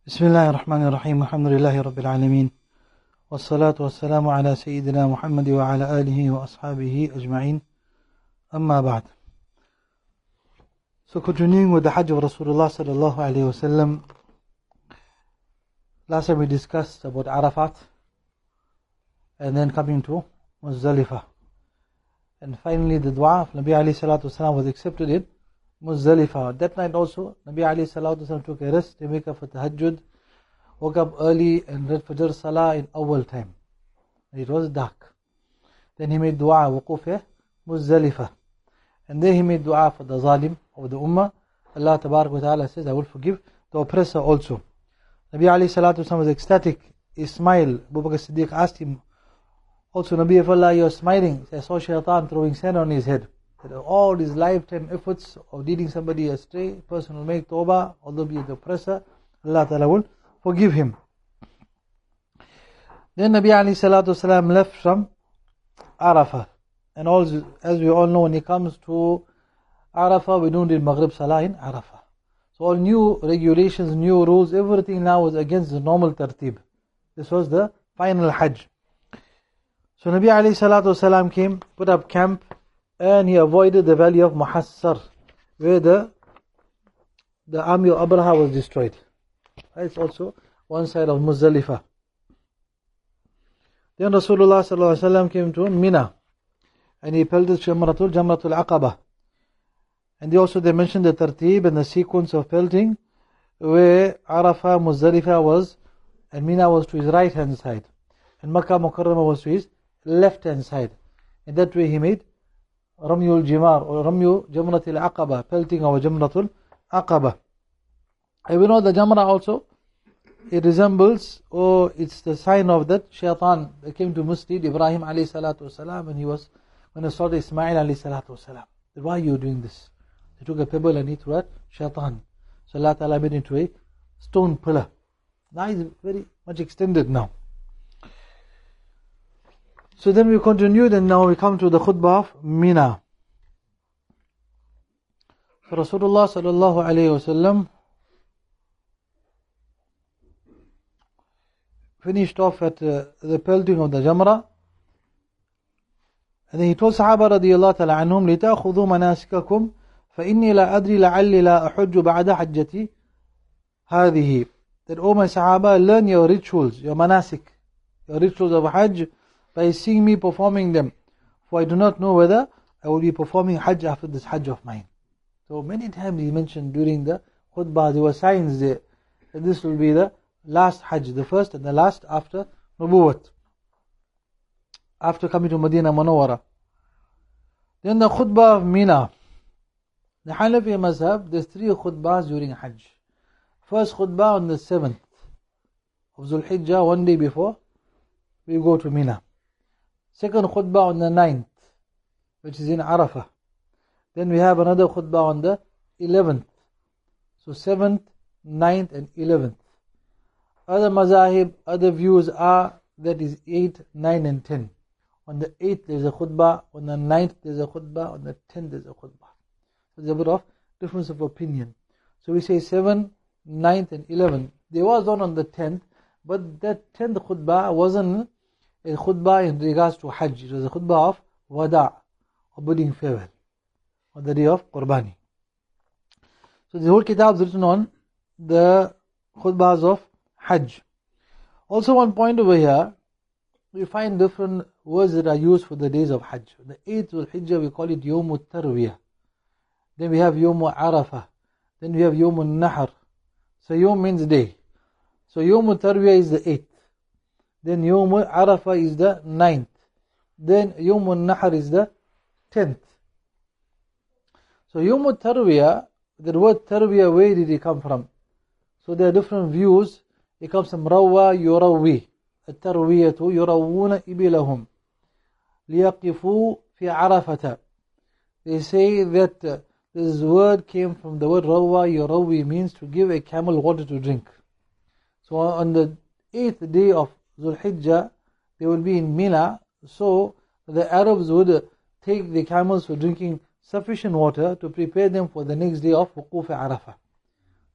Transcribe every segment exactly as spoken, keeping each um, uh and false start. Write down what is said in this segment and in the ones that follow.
بسم الله الرحمن الرحيم الحمد لله رب العالمين والصلاة والسلام على سيدنا محمد وعلى آله وأصحابه أجمعين أما بعد. So continuing with the Hajj of Rasulullah sallallahu alayhi wasallam, last time we discussed about Arafat and then coming to Muzdalifah, and finally the dua of Nabi alayhi salatu wasalam was accepted in Muzdalifah. That night also Nabi alayhi salatu wasalam took a rest to make up for tahajjud, woke up early and read Fajr Salah in awal time. It was dark. Then he made dua wuquf Muzdalifah, and then he made dua for the zalim of the ummah. Allah Tabarak wa Ta'ala says, I will forgive the oppressor also. Nabi alayhi salatu wasalam was ecstatic. He smiled. Abu Bakr Siddiq asked him, also, Nabi of Allah, you are smiling. I saw Shaitan throwing sand on his head. That all his lifetime efforts of leading somebody astray, person will make tawbah, although be the oppressor, Allah Ta'ala will forgive him. Then Nabi alayhi salatu wasalam left from Arafah. And also, as we all know, when it comes to Arafah, we don't read Maghrib Salah in Arafah. So all new regulations, new rules, everything now was against the normal tartib. This was the final Hajj. So Nabi alayhi salatu wasalam came, put up camp, and he avoided the valley of Muhassar, where the the army of Abraha was destroyed. It's also one side of Muzdalifah. Then Rasulullah sallallahu alaihi wasallam came to Mina, and he pelted Jamratul Jamratul Aqaba. And they also they mentioned the tartib and the sequence of pelting, where Arafah, Muzdalifah was, and Mina was to his right hand side, and Makkah Mukarramah was to his left hand side. And that way he made Ramyul Jimar or Ramyu Jamratul Aqaba, pelting of Jamratul Aqaba. And we know the Jamra also, it resembles, or it's the sign of that Shaitan that came to mislead Ibrahim alayhi salatu wasalam, and he was when he saw the Ismail alayhi salatu wasalam. Why are you doing this? He took a pebble and he threw at Shaitan. So Allah Ta'ala made it into a stone pillar. Now it's very much extended now. So then we continued, and now we come to the khutbah of Mina. So Rasulullah sallallahu alayhi wasallam finished off at uh, the pelting of the Jamra, and then he told Sahaba radiyallahu ta'ala anhum, لِتَأْخُذُوا مَنَاسِكَكُمْ فَإِنِّي لَا أَدْرِي لَعَلِّي لَا أَحُجُّ بَعْدَ حَجَّتِي هَذِهِ. That, O my Sahaba, learn your rituals, your manasik, your rituals of Hajj, by seeing me performing them. For I do not know whether I will be performing Hajj after this Hajj of mine. So many times he mentioned during the khutbah, there were signs there that this will be the last Hajj, the first and the last after Nubuwwat, after coming to Medina Munawwara. Then the khutbah of Mina. The Hanafi Mazhab, there's three khutbahs during Hajj. First khutbah on the seventh of Dhul Hijjah, one day before we go to Mina. Second khutbah on the ninth, which is in Arafah. Then we have another khutbah on the eleventh. So seventh, ninth and eleventh. Other mazahib, other views are that is eight, nine and ten. On the eighth there is a khutbah, on the ninth there is a khutbah, on the tenth there is a khutbah. So there's a bit of difference of opinion. So we say seven, ninth and eleventh. There was one on the tenth, but that tenth khutbah wasn't a khutbah in regards to Hajj. It was a khutbah of Wada', or bidding farewell, on the day of Qurbani. So the whole kitab is written on the khutbahs of Hajj. Also one point over here, we find different words that are used for the days of Hajj. The eighth Dhul Hijjah, we call it Yawmut Tarwiyah. Then we have Yawmut Arafah. Then we have Yawmut Nahar. So Yawm means day. So Yawmut Tarwiyah is the eighth. Then Yawmut Arafah is the ninth. Then Yawmut Nahar is the tenth. So Yawmut Tarwiyah, the word Tarwiyah, where did it come from? So there are different views. It comes from Rawa Yurawi. التروية يروون إبلهم ليقفوا في عرفة. They say that uh, this word came from the word Rawa Yurawi, means to give a camel water to drink. So on the eighth day of Dhul Hijjah, they will be in Mina. So the Arabs would take the camels for drinking sufficient water to prepare them for the next day of Wuquf Arafah.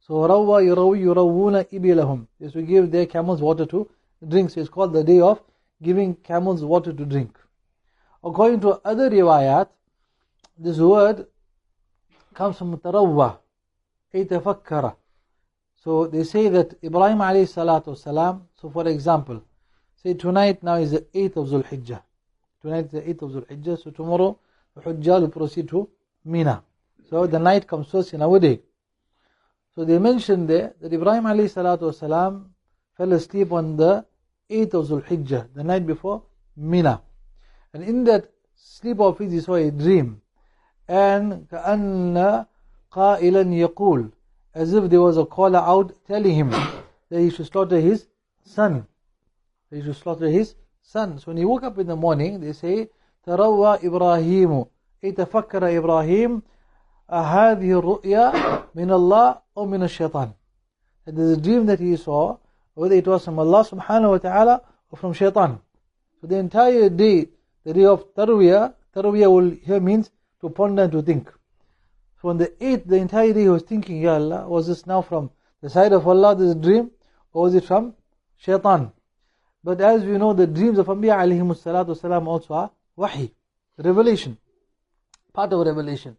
So Rawwa yurawi yurawuna ibilahum. They used to give their camels water to drink. So it's called the day of giving camels water to drink. According to other riwayat, this word comes from tarawwa, ay tafakkara. So they say that Ibrahim alayhi salatu wasalam, so for example, say tonight now is the eighth of Dhul Hijjah. Tonight is the eighth of Dhul Hijjah, so tomorrow the Hujjah will proceed to Mina. So the night comes first in our day. So they mentioned there that Ibrahim alayhi salatu wasalam fell asleep on the eighth of Dhul Hijjah, the night before Mina. And in that sleep of his, he saw a dream. And كَأَنَّ قَائِلًا يَقُولُ, as if there was a caller out telling him that he should slaughter his son. That he should slaughter his son. So when he woke up in the morning, they say, تَرَوَّى إِبْرَاهِيمُ أي تفكر إبراهيم هذه الرؤيا من الله أو من الشيطان. That there's a dream that he saw, whether it was from Allah subhanahu wa ta'ala or from shaitan. So the entire day, the day of Tarwiyah, Tarwiyah will here means to ponder and to think. So on the eighth, the entire day he was thinking, Ya Allah, was this now from the side of Allah, this dream, or was it from shaitan? But as we know, the dreams of Anbiya alayhimu salatu wasalam also are wahi, revelation, part of revelation.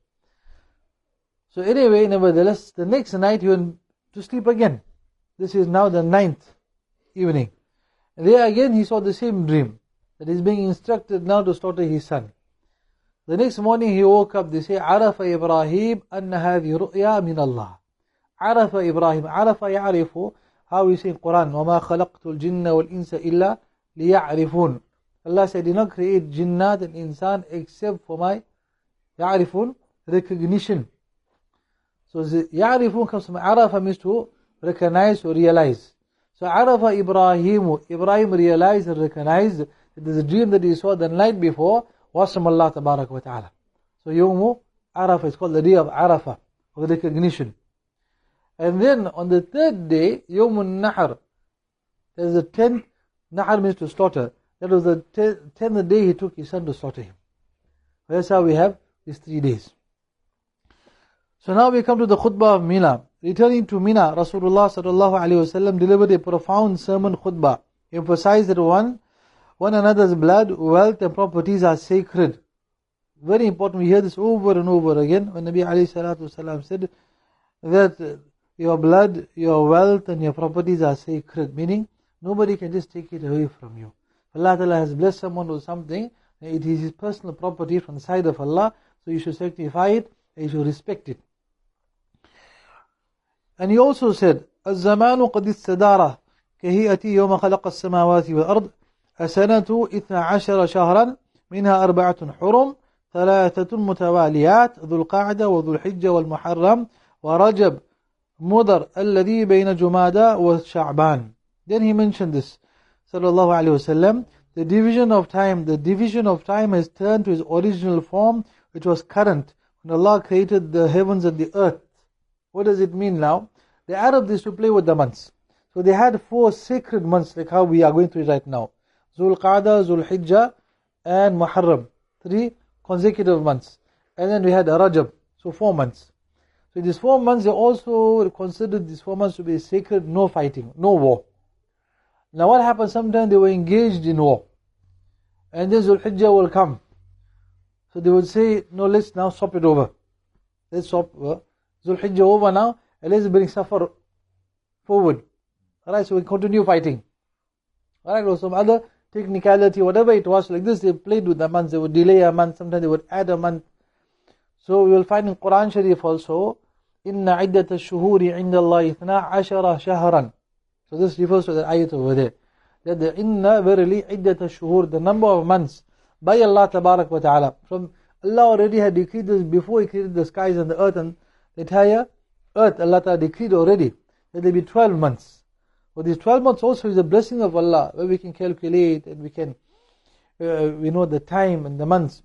So anyway, nevertheless, the next night he went to sleep again. This is now the ninth evening. And there again he saw the same dream, that he's being instructed now to slaughter his son. The next morning he woke up, they say, عَرَفَ إِبْرَاهِيمُ أَنَّ هَذِهِ رُؤْيَا مِنَ اللَّهِ. عَرَفَ إِبْرَاهِيم, عَرَفَ يَعْرِفُ, how we say in Quran, وَمَا خَلَقْتُ الْجِنَّ وَالْإِنسَ إِلَّا لِيَعْرِفُونَ. Allah said, I did not create jinnat and insan except for my يَعْرِفُونَ, recognition. So يَعْرِفُونَ comes from عَرَفَ, means to recognize or realize. So عَرَفَ إِبْرَاهِيمُ, Ibrahim realized and recognized that there's a dream that he saw the night before was from Allah tabarak wa ta'ala. So Yawmu Arafah is called the day of Arafah, of recognition. And then on the third day, Yawmun Nahar, that is the tenth, Nahar means to slaughter. That was the tenth day he took his son to slaughter him. That's how we have these three days. So now we come to the khutbah of Mina. Returning to Mina, Rasulullah sallallahu alaihi wasallam delivered a profound sermon khutbah. He emphasized that one, one another's blood, wealth and properties are sacred. Very important, we hear this over and over again. When Nabi alayhi salatu wasalam said that your blood, your wealth and your properties are sacred, meaning nobody can just take it away from you. Allah Ta'ala has blessed someone with something, it is his personal property from the side of Allah, so you should sanctify it and you should respect it. And he also said, الزمان قد استدار كهيئتي يوم خلق السماوات والأرض السنة اثنا عشر شهرا منها أربعة حرم ثلاثة متواليات ذو القعدة وذو الحجة والمحرم ورجب مضر الذي بين جمادى وشعبان. Then he mentioned this, sallallahu alaihi wasallam, the division of time, the division of time has turned to its original form, which was current when Allah created the heavens and the earth. What does it mean now? The Arabs used to play with the months. So they had four sacred months, like how we are going through it right now. Zul Qa'dah, Zul Hijjah, and Muharram. Three consecutive months. And then we had Rajab, so four months. So these four months, they also considered these four months to be sacred, no fighting, no war. Now what happened, sometimes they were engaged in war. And then Zul Hijjah will come. So they would say, no, let's now swap it over. Let's swap uh, Zul Hijjah over now, and let's bring Safar forward. Alright, so we continue fighting. Alright, or some other technicality, whatever it was, like this, they played with the months, they would delay a month, sometimes they would add a month. So we will find in Quran Sharif also, Inna عِدَّةَ الشُّهُورِ عِنْدَ اللَّهِ اثْنَا عَشَرَ شَهْرًا. So this refers to the ayat over there. That the Inna, verily, عِدَّةَ الشُّهُور, the number of months, by Allah Tabarak wa Ta'ala. From Allah already had decreed this before He created the skies and the earth and the entire earth. Allah Ta'ala decreed already that there be twelve months. But these twelve months also is a blessing of Allah, where we can calculate and we can, uh, we know the time and the months.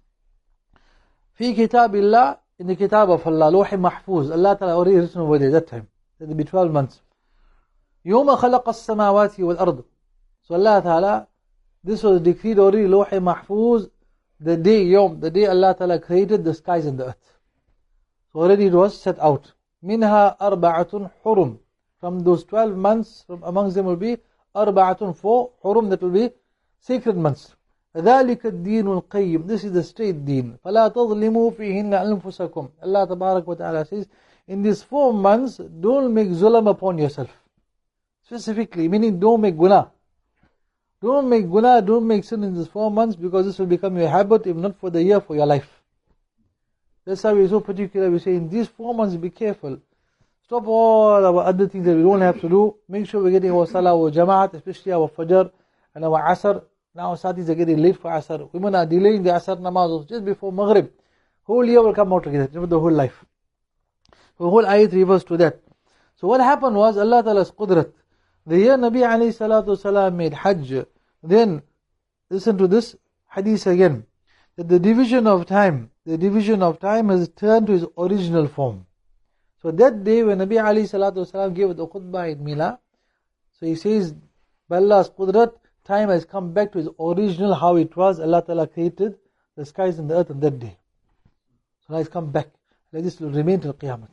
Fi kitabillah, in the kitab of Allah, Lawh Mahfuz, Allah Ta'ala already written over there that time, that there be twelve months. Yawma khalaqa as-samawati wal-ard. So Allah Ta'ala, this was decreed already, Lawh Mahfuz, the day, Yawm, the day Allah Ta'ala created the skies and the earth. So already it was set out. minha arba'atun hurum. From those twelve months, from amongst them will be arba'atun, four hurum, that will be sacred months. ذلك الدين القيم. This is the straight deen. فلا تظلموا فيهن أنفسكم. Allah Tabarak wa Ta'ala says, in these four months, don't make zulm upon yourself. Specifically, meaning don't make guna. Don't make guna, don't make sin in these four months, because this will become your habit, if not for the year, for your life. That's why we're so particular. We say in these four months, be careful. Stop all our other things that we don't have to do. Make sure we're getting our salah, our jama'at, especially our fajr and our asr. Now Saudis are getting late for asr. Women are delaying the asr namaz just before maghrib. Whole year will come out together, never the whole life. The whole ayat refers to that. So what happened was, Allah Ta'ala's qudrat. The year Nabi alayhi salatu salam made hajj, then listen to this hadith again, that the division of time, the division of time has turned to its original form. So that day when Nabi alayhi salatu salam gave the khutbah in Mina, so he says, by Allah's qudrat, time has come back to its original, how it was. Allah Ta'ala created the skies and the earth on that day. So now it's come back. Like this will remain till Qiyamah.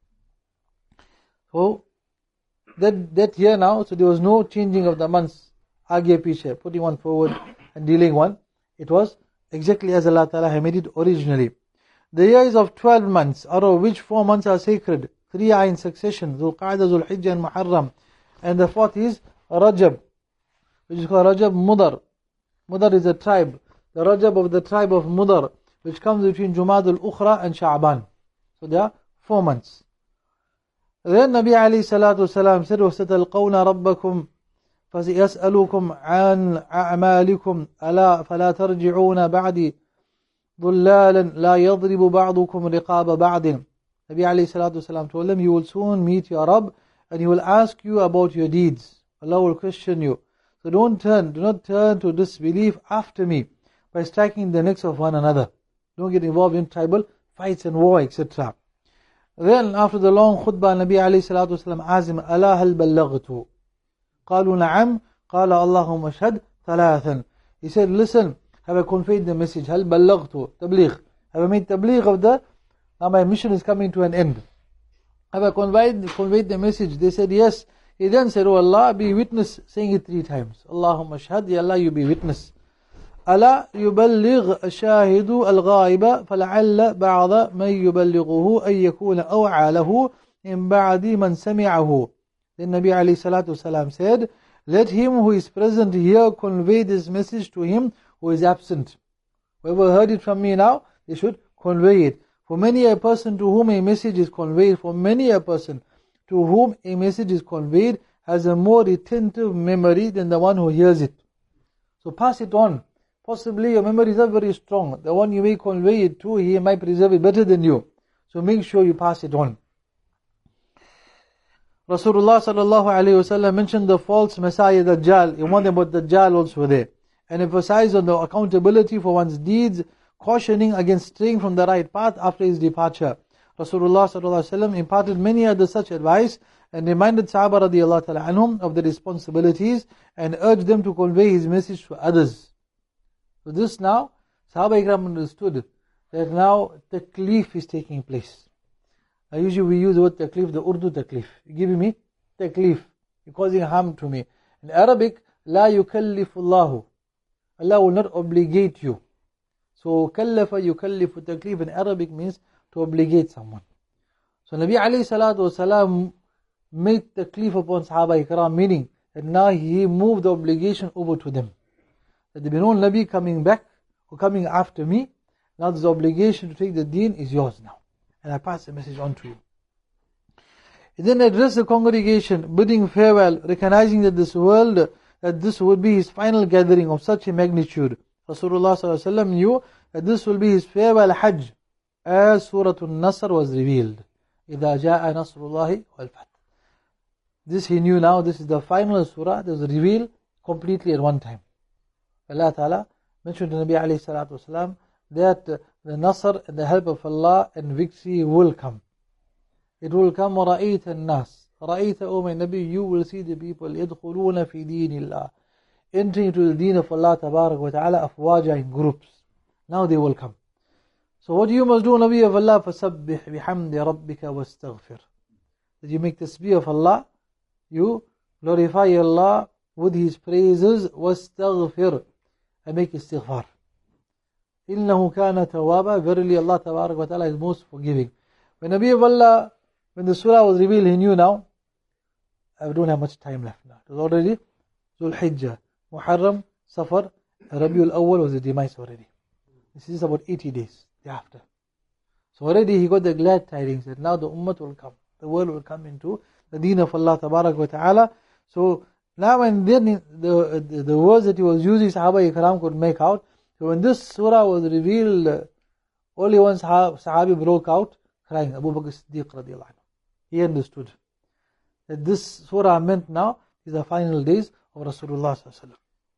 So, that, that year now, so there was no changing of the months, aage piche, putting one forward and delaying one. It was exactly as Allah Ta'ala had made it originally. The year is of twelve months, out of which four months are sacred. Three are in succession, Dhul Qa'dah, Dhul Hijjah and Muharram. And the fourth is Rajab, which is called Rajab Mudar. Mudar is a tribe. The Rajab of the tribe of Mudar, which comes between Jumad al-Ukhra and Sha'ban. So there are four months. Then Nabi alayhi salatu salam said, وَسَتَلْقَوْنَ رَبَّكُمْ فَسَيَسْأَلُكُمْ عَنْ أَعْمَالِكُمْ أَلَا فَلَا تَرْجِعُونَ بَعْدِي ضُلَّالًا لَا يَضْرِبُ بَعْضُكُمْ رِقَابَ بَعْدٍ. Nabi alayhi salatu salam told them, you will soon meet your Rabb, and he will ask you about your deeds. Allah will question you. So don't turn, do not turn to disbelief after me by striking the necks of one another. Don't get involved in tribal fights and war, et cetera. Then after the long khutbah, Nabi alayhi salatu wasalam asked him, أَلَا هَلْ بَلَّغْتُ قَالُوا نَعَمْ قَالَ اللَّهُمَّ شَهَدْ ثَلَاثًا. He said, listen, have I conveyed the message? هَلْ بَلَّغْتُ Tabligh. Have I made tabligh of the, now my mission is coming to an end. Have I conveyed, conveyed the message? They said, yes. He then said, oh Allah, be witness, saying it three times. Allahumma shahad, Ya Allah, you be witness. ألا يبلغ الشاهد الغائب فلعل بعض من يبلغه أن يكون أوعى له من بعد من سمعه. Then Nabi alayhi salatu salam said, let him who is present here convey this message to him who is absent. Whoever heard it from me now, they should convey it. For many a person to whom a message is conveyed, for many a person to whom a message is conveyed has a more retentive memory than the one who hears it. So pass it on. Possibly your memory is not very strong. The one you may convey it to, he might preserve it better than you. So make sure you pass it on. Rasulullah sallallahu alayhi wasallam mentioned the false Messiah Dajjal. He warned about Dajjal also there. And emphasized on the accountability for one's deeds, cautioning against straying from the right path after his departure. Rasulullah sallallahu alayhi wasallam imparted many other such advice and reminded Sahaba radiyallahu ta'ala anhum of the responsibilities and urged them to convey his message to others. So this now, Sahaba Ikram understood that now taklif is taking place. Now usually we use the word taklif, the Urdu taklif. You're giving me taklif. You're causing harm to me. In Arabic, la yukallifullahu. Allah will not obligate you. So kallafa yukallifu taklif in Arabic means to obligate someone. So Nabi alayhi salatu wasalam made taklif upon Sahaba Ikram, meaning that now he moved the obligation over to them. That there be no Nabi coming back or coming after me. Now the obligation to take the deen is yours now. And I pass the message on to you. He then addressed the congregation, bidding farewell, recognizing that this world, that this would be his final gathering of such a magnitude. Rasulullah sallallahu alaihi wasallam knew that this will be his farewell Hajj, as Surah An-Nasr was revealed. إِذَا جَاءَ نَصْرُ اللَّهِ وَالْفَتْحِ. This he knew now, this is the final surah that was revealed completely at one time. Allah Ta'ala mentioned to Nabi alayhi salatu wasalam that the Nasr and the help of Allah and victory will come. It will come, وَرَأَيْتَ النَّاسِ رَأَيْتَ O my Nabi, you will see the people يَدْخُلُونَ فِي دِينِ اللَّهِ, entering into the deen of Allah Tabarak wa Ta'ala afwaja, in groups. Now they will come. So what you must do, Nabi of Allah, فَسَبِّحْ بِحَمْدِ رَبِّكَ وَاسْتَغْفِرْ. that you make tasbih of Allah, you glorify Allah with His praises, wastaghfir, and make istighfar. إِنَّهُ كَانَ تَوَّابًا, verily Allah Tabarak wa Ta'ala is most forgiving. When Nabi of Allah, when the surah was revealed, he knew now, I don't have much time left now. It was already Dhul Hijjah, Muharram, Safar, Rabiul Awwal was the demise already. This is about eighty days thereafter. So already he got the glad tidings that now the ummah will come. The world will come into the deen of Allah Tabarak wa Ta'ala. So now and then the, the, the words that he was using, Sahaba Ikram could make out. So when this surah was revealed, only one Sahabi broke out crying, Abu Bakr Siddiq radiallahu anhu. He understood that this surah meant now is the final days of Rasulullah sallallahu alaihi wasallam.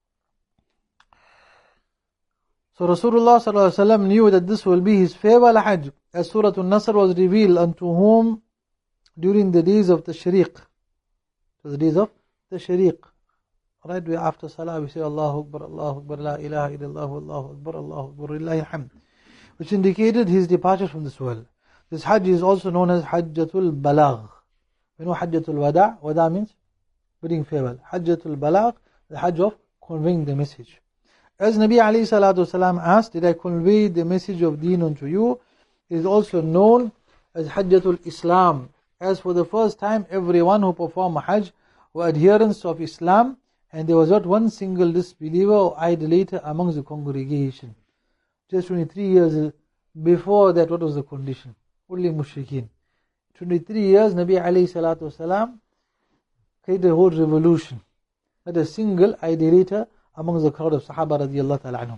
So Rasulullah sallallahu alaihi wasallam knew that this will be his farewell Hajj, as Surah An-Nasr was revealed unto whom during the days of Tashriq. So the days of Tashriq. Right, we after Salah we say Allahu Akbar, Allahu Akbar, La ilaha illallah, Allahu Akbar, Allahu Akbar, Lillahi hamd, which indicated his departure from this world. This Hajj is also known as Hajjatul Balagh. You know Hajjatul Wada'? Wada' means bidding farewell. Hajjatul Balagh, the Hajj of conveying the message. As Nabi alayhi salatu wasalam asked, did I convey the message of deen unto you? It is also known as Hajjatul Islam. As for the first time, everyone who performed Hajj were adherents of Islam, and there was not one single disbeliever or idolater amongst the congregation. Just twenty-three years before that, what was the condition? Only mushrikeen. twenty-three years, Nabi alayhi salatu wasalam created a whole revolution. Not a single idolater amongst the crowd of Sahaba radiallahu ta'ala anhum.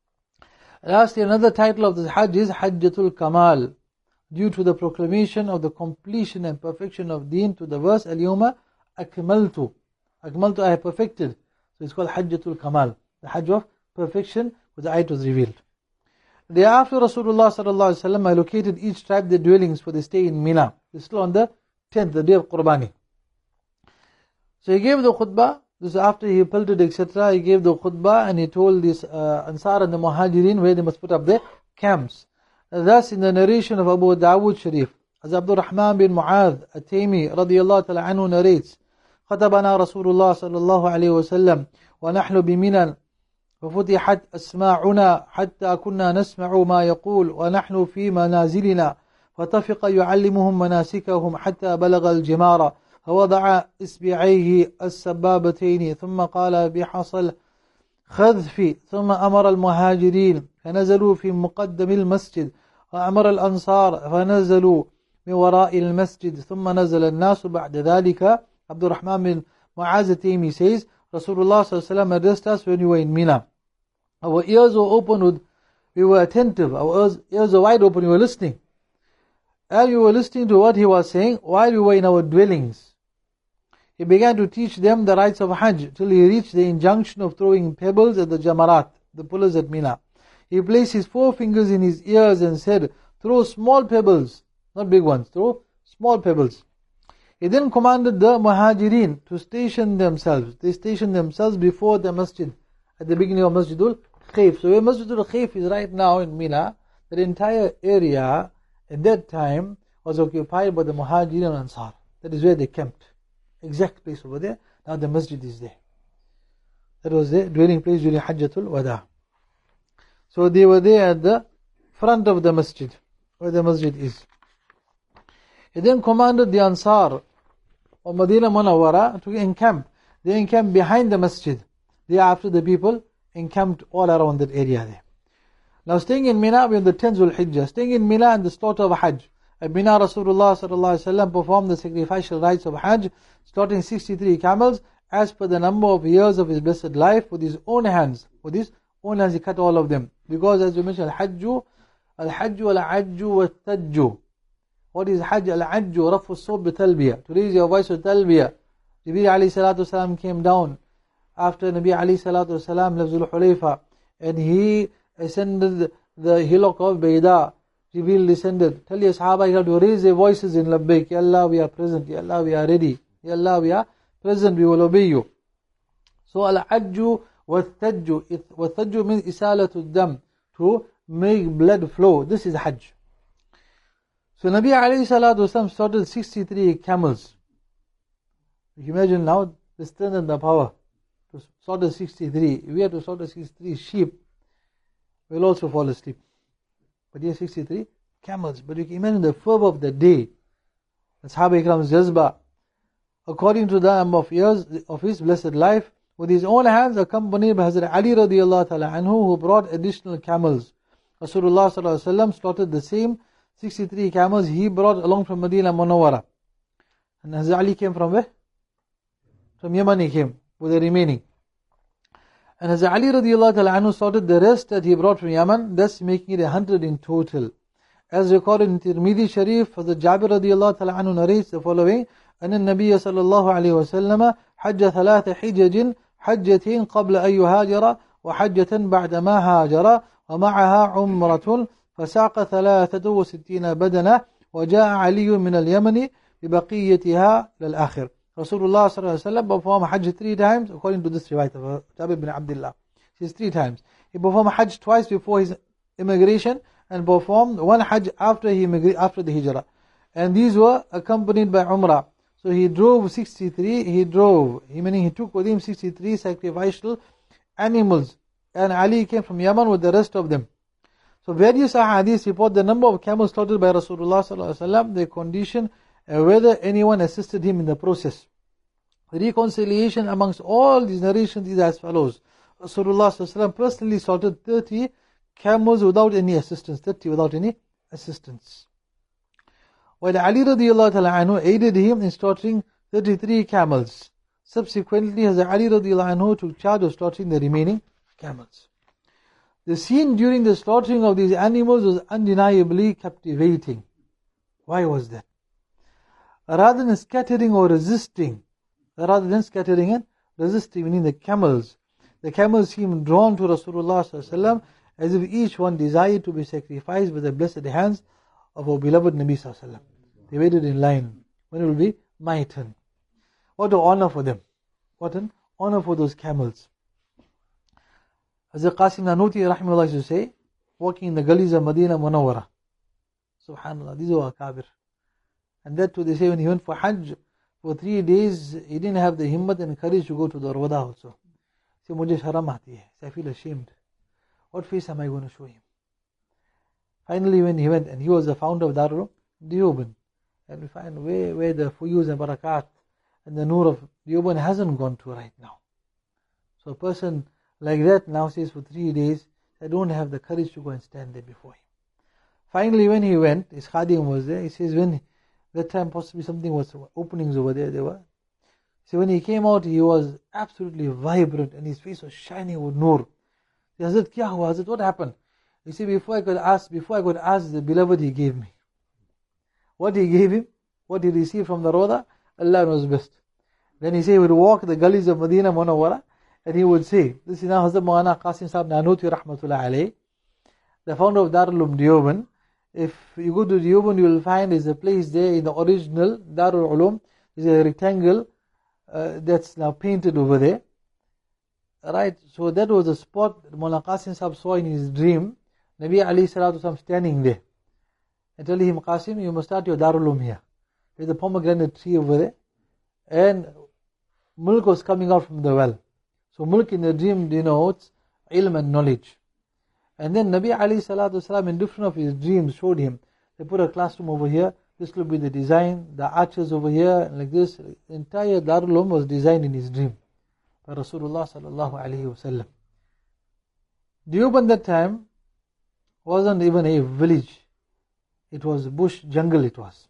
Lastly, another title of this Hajj is Hajjatul Kamal, due to the proclamation of the completion and perfection of deen to the verse Al-Yawma Akmaltu. Akmaltu, I have perfected. So it's called Hajjatul Kamal, the Hajj of perfection, where the ayat was revealed. Thereafter, Rasulullah sallallahu alaihi wasallam allocated each tribe their dwellings for the stay in Mina. It's still on the tenth, the day of Qurbani. So he gave the khutbah. This is after he pelted, et cetera. He gave the khutbah and he told this uh, Ansar and the Muhajirin where they must put up their camps. Thus, in the narration of Abu Dawud Sharif, as Abdul Rahman bin Mu'adh At-Taymi radiyallahu ta'ala anhu narrates, خطبنا رسول الله صلى الله عليه وسلم ونحن بمنى وفتحت أسماعنا حتى كنا نسمع ما يقول ونحن في منازلنا فطفق يعلمهم مناسكهم حتى بلغ الجمار فوضع إصبعيه السبابتين ثم قال بحصى الخذف ثم أمر المهاجرين فنزلوا في مقدم المسجد وأمر الأنصار فنزلوا من وراء المسجد ثم نزل الناس بعد ذلك. Abdul Rahman bin Mu'adh At-Taymi says, Rasulullah sallallahu alaihi wasallam addressed us when we were in Mina. Our ears were open, with, we were attentive, our ears, ears were wide open, we were listening. And we were listening to what he was saying while we were in our dwellings. He began to teach them the rites of Hajj till he reached the injunction of throwing pebbles at the Jamarat, the pillars at Mina. He placed his four fingers in his ears and said, throw small pebbles, not big ones, throw small pebbles. He then commanded the Muhajirin to station themselves. They stationed themselves before the masjid, at the beginning of Masjidul Khayf. So where Masjidul Khayf is right now in Mina, that entire area at that time was occupied by the Muhajirin and Ansar. That is where they camped. Exact place over there. Now the masjid is there. That was their dwelling place during Hajjatul Wada. So they were there at the front of the masjid, where the masjid is. He then commanded the Ansar of Madinah Munawwara to encamp. They encamped behind the masjid. Thereafter the people encamped all around that area there. Now staying in Mina, we are on the tenth Dhul Hijjah. Staying in Mina and the slaughter of Hajj. At Mina, Rasulullah sallallahu alaihi wasallam performed the sacrificial rites of Hajj, slaughtering sixty-three camels, as per the number of years of his blessed life, with his own hands. With his own hands he cut all of them. Because as we mentioned, Al-Hajju, Al-Hajju, Al-Ajju, Wa-Tajju. What is Hajj? Al-Ajju, Rafu as-Sawt bi-Talbiyah. To raise your voice with Talbiyah. Jibreel alayhi salatu wasalam came down after Nabi alayhi salatu wasalam left Zul Hulayfa, and he ascended the hillock of Bayda. Jibreel descended. Tell your Sahaba, you have to raise their voices in Labbaik. Ya Allah, we are present. Ya Allah, we are ready. Ya Allah, we are present. We will obey you. So Al-Ajju wa-Tajju. Wa-Tajju means Isalatu Dam, to make blood flow. This is Hajj. So Nabi alayhi salatu wasalam slaughtered sixty-three camels. You can imagine now the strength and the power to slaughter sixty-three. If we had to slaughter sixty-three sheep, we'll also fall asleep. But here sixty-three camels. But you can imagine the fervor of the day. The Sahaba Ikram's jazba. According to the number of years of his blessed life, with his own hands accompanied by Hazrat Ali radiallahu ta'ala anhu, who brought additional camels. Rasulullah sallallahu alaihi wasallam slaughtered the same sixty-three camels he brought along from Medina Munawwara. And Hazrat Ali came from where? From Yemen he came, with the remaining. And Hazrat Ali radiallahu ta'ala anhu slaughtered the rest that he brought from Yemen, thus making it a hundred in total. As recorded in Tirmidhi Sharif, Hazrat Jabir radiallahu ta'ala anhu narrates the following: أن النبي صلى الله عليه وسلم حج ثلاث حجج، حجة قبل أن يهاجر وحجة بعد ما هاجر ومعها عمرة، فساق ثلاثة وستين بدنة، وجاء علي من اليمن ببقيتها للآخر. Rasulullah صلى الله عليه وسلم performed Hajj three times, according to this riwayat of Jabir bin Abdullah. He says three times. He performed Hajj twice before his immigration, and performed one Hajj after he after the Hijrah. And these were accompanied by Umrah. So he drove sixty-three, he drove, meaning he took with him sixty-three sacrificial animals. And Ali came from Yemen with the rest of them. So various ahadith report the number of camels slaughtered by Rasulullah sallallahu alaihi wasallam, their condition, and whether anyone assisted him in the process. The reconciliation amongst all these narrations is as follows. Rasulullah sallallahu alaihi wasallam personally slaughtered thirty camels without any assistance, thirty without any assistance. While Ali radiallahu ta'ala anhu aided him in slaughtering thirty-three camels. Subsequently, Hazrat Ali radiallahu anhu took charge of slaughtering the remaining camels. The scene during the slaughtering of these animals was undeniably captivating. Why was that? Rather than scattering or resisting, rather than scattering and resisting, meaning the camels, the camels seemed drawn to Rasulullah sallallahu alaihi wasallam as if each one desired to be sacrificed with the blessed hands of our beloved Nabi sallallahu alaihi wasallam. They waited in line. When it will be my turn. What an honor for them. What an honor for those camels. Hazrat Qasim Nanuti rahimahullah used to say, walking in the gullies of Medina Munawwara. Subhanallah, these were Akabir. And that too, they say when he went for Hajj, for three days, he didn't have the himmat and courage to go to the Rawda also. He said, Mujhe sharam aati hai. I feel ashamed. What face am I going to show him? Finally, when he went, and he was the founder of Darul Deoband, and we find where, where the fuyuz and barakat and the nur of Deoband hasn't gone to right now. So a person like that now says for three days, I don't have the courage to go and stand there before him. Finally, when he went, his khadim was there. He says when that time possibly something was openings over there. There were. So when he came out, he was absolutely vibrant, and his face was shining with nur. He said, "Kya hua, Hazrat? What happened?" He said, "Before I could ask, before I could ask the beloved, he gave me. What he gave him, what he received from the Rawda, Allah knows best." Then he said he would walk the gullies of Medina Munawwara, and he would say, this is now Hazrat Maulana Qasim Sahib Nanuti rahmatullah alayhi, the founder of Darul Uloom Deoband. If you go to Deoband, you will find there's a place there in the original Darul Uloom. There's a rectangle uh, that's now painted over there. Right, so that was the spot that Maulana Qasim Sahib saw in his dream. Nabi alayhi salatu wasalam standing there. And telling him, Qasim, you must start your Darul Uloom here. There's a pomegranate tree over there. And milk was coming out from the well. So milk in the dream denotes ilm and knowledge. And then Nabi alayhi salatu wasalam in different of his dreams showed him, they put a classroom over here, this will be the design, the arches over here, and like this. The entire Darul Uloom was designed in his dream by Rasulullah sallallahu alayhi wasallam. Deoband that time wasn't even a village. It was bush, jungle it was.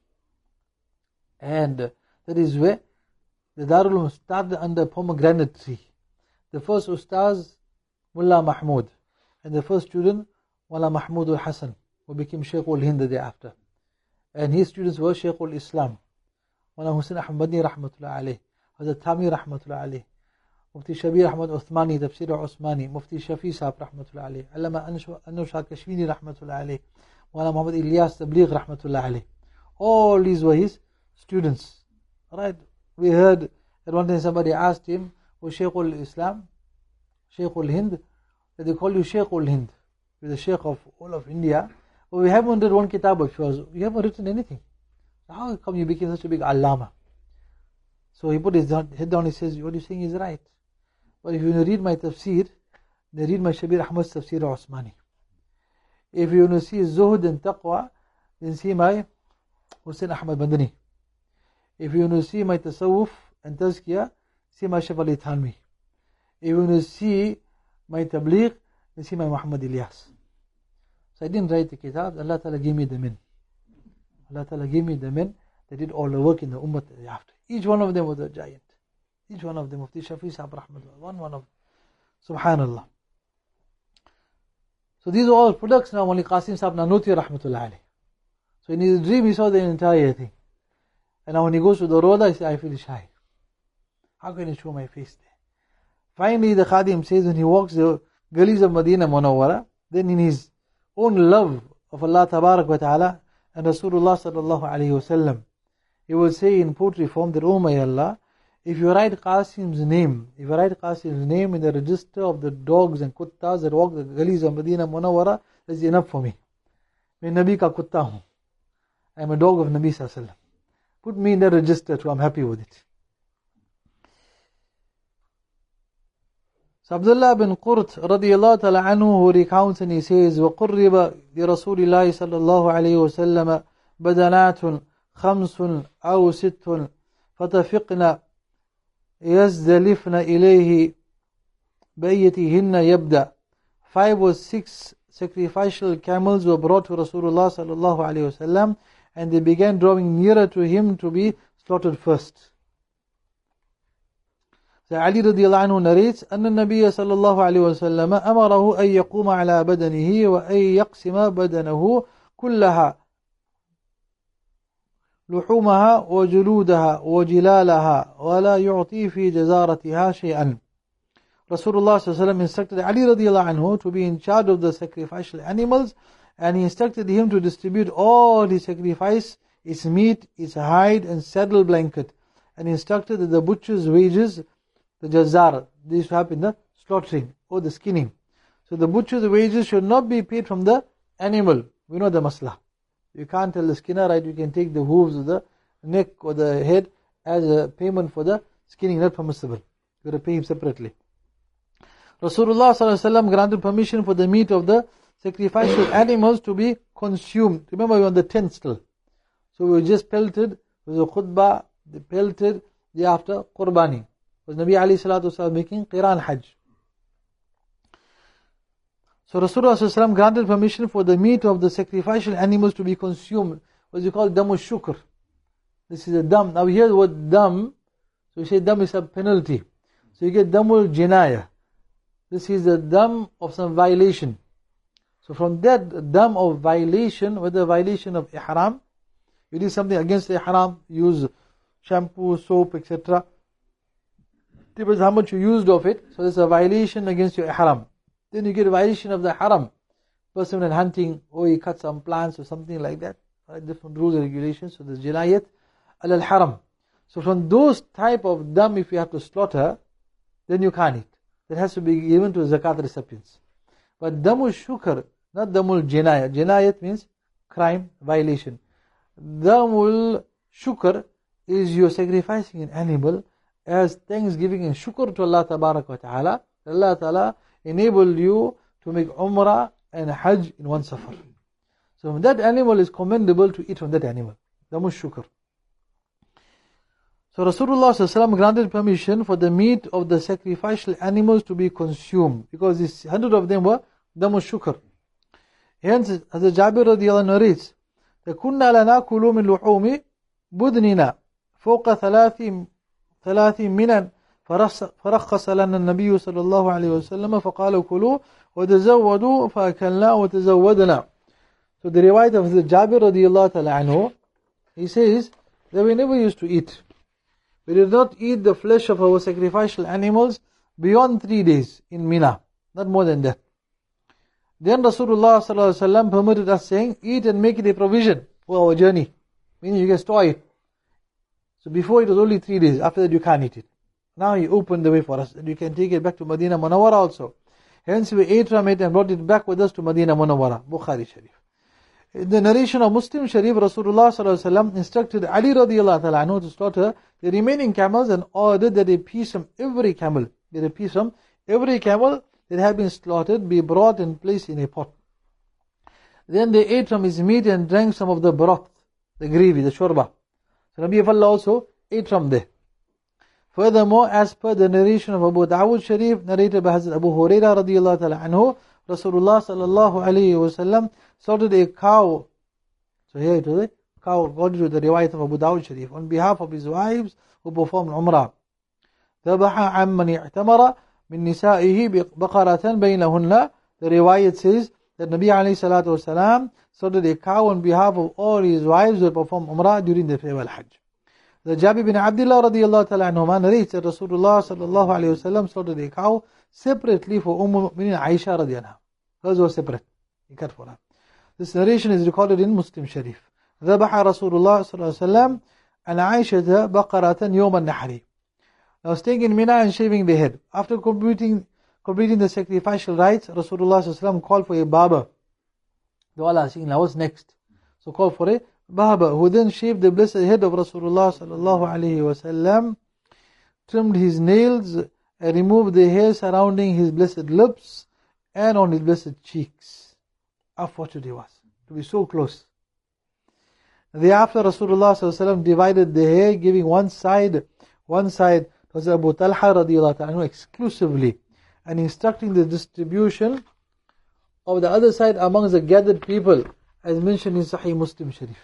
And that is where the Darul Uloom started under pomegranate tree. The first Ustaz, Mullah Mahmud. And the first student, Mullah Mahmud al-Hasan, who became Shaykh al-Hind the day after. And his students were Shaykh al-Islam, Mullah Hussain Ahmadi rahmatullah alayh, Hazrat Thami rahmatullah alayh, Mufti Shabir Ahmad Uthmani, Tafsir Usmani, Mufti Shafi Sahab rahmatullah alayh, Allama Anusha Kashmiri rahmatullah alayh, Mullah Muhammad Ilyas Tabligh rahmatullah alayh. All these were his students. Right? We heard that one time somebody asked him, "O Shaykh al-Islam, Shaykh al-Hind, that they call you Shaykh al-Hind, you're the Shaykh of all of India. Well, we haven't read one kitab of yours. You haven't written anything. How come you became such a big allama? So he put his head down, he says, what you're saying is right. But if you want to read my tafsir, then read my Shabir Ahmad's tafsir Osmani. If you want to see Zuhud and Taqwa, then see my Hussein Ahmad Bandani. If you want to see my Tasawwuf and Tazkiyah, see my Shaf Ali Thanwi. If you want to see my Tabligh, then see my Muhammad Ilyas. So I didn't write the kitab, Allah Ta'ala gave me them in. Allah Ta'ala gave me them in. They did all the work in the ummah after. Each one of them was a giant. Each one of them, Mufti Shafi Sahib Rahmatullah, one one of them. Subhanallah. So these are all products now, Mawlana Qasim Sahib Nanuti Rahmatullah alayhi. So in his dream he saw the entire thing. And now when he goes to the Roda, he says, I feel shy. How can I show my face there? Finally the Khadim says when he walks the gullies of Medina Munawwara, then in his own love of Allah Tabarak wa Ta'ala and Rasulullah Sallallahu Alaihi Wasallam, he will say in poetry form that, oh my Allah, if you write Qasim's name, if you write Qasim's name in the register of the dogs and kuttas that walk the gullies of Medina Munawwara, that's enough for me. Main Nabi ka kutta hoon. I am a dog of Nabi Sallallahu Alaihi Wasallam. Put me in the register too, I'm happy with it. So Abdullah bin Qurt radiyallahu ta'ala anhu who recounts and he says, وَقُرِّبَ لِرَسُولِ اللَّهِ صَلَّى اللَّهُ عَلَيْهِ وَسَلَّمَ بَدَنَاتٌ خَمْسٌ أَوْ سِتٌ فَتَفِقْنَ يَزْدَلِفْنَ إِلَيْهِ بَيَّتِهِنَّ يَبْدَأ. Five or six sacrificial camels were brought to Rasulullah sallallahu alayhi wasallam, and they began drawing nearer to him to be slaughtered first. So Ali radiallahu anhu narrates, أن النبي صلى الله عليه وسلم أمره أن يقوم على بدنه وأن يقسم بدنه كلها لحومها وجلودها وجلالها ولا يعطي في جزارتها شيئا. Rasulullah sallallahu alaihi wasallam instructed Ali radiallahu anhu to be in charge of the sacrificial animals, and he instructed him to distribute all his sacrifice, its meat, its hide and saddle blanket, and he instructed that the butcher's wages, the jazar, this to happen in the slaughtering or the skinning. So the butcher's wages should not be paid from the animal. We know the maslah. You can't tell the skinner, right, you can take the hooves of the neck or the head as a payment for the skinning, not permissible. You got to pay him separately. Rasulullah sallallahu alaihi wasallam granted permission for the meat of the sacrificial animals to be consumed. Remember, we were on the tenth still. So we were just pelted, with a khutbah, they pelted the after Qurbani. Was Nabi alayhi salatu wasallam making Qiran Hajj. So Rasulullah sallallahu alaihi wasallam granted permission for the meat of the sacrificial animals to be consumed. What is called Damu Shukr. This is a dam. Now here's what dam. So you say dam is a penalty. So you get Damul Jinayah. This is a dam of some violation. So from that dam of violation, whether violation of ihram, you do something against the ihram, use shampoo, soap, et cetera. Depends how much you used of it. So there's a violation against your ihram. Then you get a violation of the haram. Person when hunting, or he cut some plants or something like that. Right? Different rules and regulations. So there's jinayat al haram. So from those type of dam, if you have to slaughter, then you can't eat. That has to be given to zakat recipients. But damul shukr, not damul jinayat. Jinayat means crime, violation. Damul shukr is you're sacrificing an animal as thanksgiving and shukr to Allah Tabarak wa Ta'ala. Allah Ta'ala enabled you to make umrah and hajj in one safar. So that animal is commendable to eat from that animal. Damul shukr. So Rasulullah sallallahu alaihi wasallam granted permission for the meat of the sacrificial animals to be consumed, because these hundred of them were damu shukr. Hence, as Jabir radiallahu anhu narrates, كُنَّا لَنَاكُلُ مِنْ لُحُومِ بُدْنِنَا فوق ثلاث ثلاث مِنًا فرخص لنا النبي صلى الله عليه وسلم فقال كلوا وتزودوا فأكلنا وتزودنا. So the riwayat of the Jabir radiallahu ta'ala anhu, he says that we never used to eat. We did not eat the flesh of our sacrificial animals beyond three days in Mina, not more than that. Then Rasulullah sallallahu alaihi wasallam permitted us, saying, eat and make it a provision for our journey. Meaning you can store it. So before it was only three days, after that you can't eat it. Now he opened the way for us, and you can take it back to Medina Munawwara also. Hence we ate from it and brought it back with us to Medina Munawwara, Bukhari Sharif. In the narration of Muslim Sharif, Rasulullah sallallahu alaihi wasallam instructed Ali radiallahu ta'ala anhu to slaughter the remaining camels and ordered that a piece from every camel, that a piece from every camel that had been slaughtered be brought and placed in a pot. Then they ate from his meat and drank some of the broth, the gravy, the shorba. So Nabi of Allah also ate from there. Furthermore, as per the narration of Abu Dawud Sharif, narrated by Hazrat Abu Hurairah radiallahu ta'ala anhu, Rasulullah sallallahu alayhi wa sallam slaughtered a cow. So here it is a cow, according to the riwayat of Abu Dawud Sharif, on behalf of his wives who performed Umrah. ذبح عمن اعتمر من نسائه بقرة بينهن. The riwayat says that Nabi alayhi salatu wasalam slaughtered a cow on behalf of all his wives who performed Umrah during the farewell Hajj. The Jabir bin Abdullah radiallahu ta'ala anhuma narrates that Rasulullah sallallahu alayhi wasallam slaughtered a cow separately for Umm al-Mu'minin Aisha radiallahu anha. Hers was separate. He cut for her. This narration is recorded in Muslim Sharif. ذبح رسول الله صلى الله عليه وسلم عن عائشة بقرة يوم النحر. Now staying in Mina and shaving the head. After completing completing the sacrificial rites, Rasulullah sallallahu alaihi wasallam called for a barber. The Allah asking, now what's next? So called for a barber, who then shaved the blessed head of Rasulullah sallallahu alaihi wasallam, trimmed his nails, and removed the hair surrounding his blessed lips and on his blessed cheeks. How fortunate he was to be so close. Thereafter, Rasulullah sallallahu alaihi wasallam divided the hair, giving one side, one side was Abu Talha radiallahu anhu exclusively, and instructing the distribution of the other side amongst the gathered people, as mentioned in Sahih Muslim Sharif.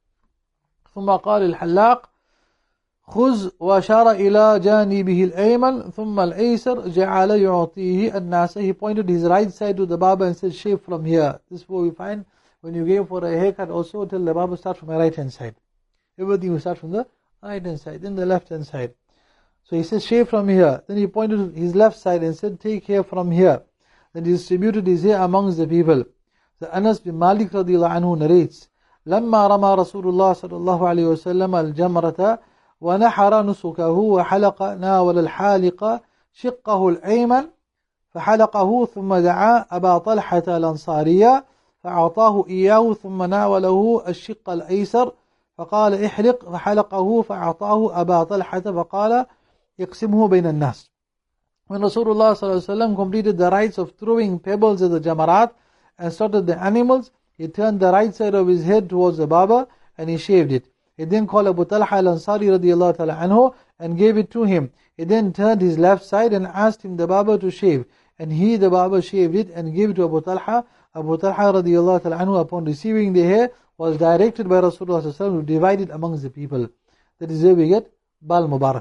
ثم قال الحلاق خذ وأشار إلى جانبه الأيمن ثم الأيسر جعل يعطيه الناس. He pointed his right side to the barber and said, shave from here. This is what we find when you go for a haircut also, tell the barber start from the right hand side. Everything will start from the right hand side, then the left hand side. So he says, shave from here. Then he pointed to his left side and said, take hair from here. Then he distributed his hair amongst the people. So Anas bin Malik radiallahu anhu narrates, لما رمى رسول الله صلى الله عليه وسلم الجمرة ونحر نسكه وحلق ناول الحالق شقه الأيمن فحلقه ثم دعا أبا طلحة الأنصارية فأعطاه إياه ثم ناوله الشق الأيسر فقال احلق فحلقه فأعطاه أبا طلحة فقال يقسمه بين الناس. When Rasulullah صلى الله عليه وسلم completed the rites of throwing pebbles at the Jamarat and slaughtered the animals, he turned the right side of his head towards the barber and he shaved it. He then called Abu Talha al-Ansari radiallahu ta'ala anhu and gave it to him. He then turned his left side and asked him, the barber, to shave. And he, the barber, shaved it and gave it to Abu Talha. Abu Talha radiallahu ta'ala anhu, upon receiving the hair, was directed by Rasulullah sallallahu alaihi wasallam to divide it amongst the people. That is where we get Bal Mubarak.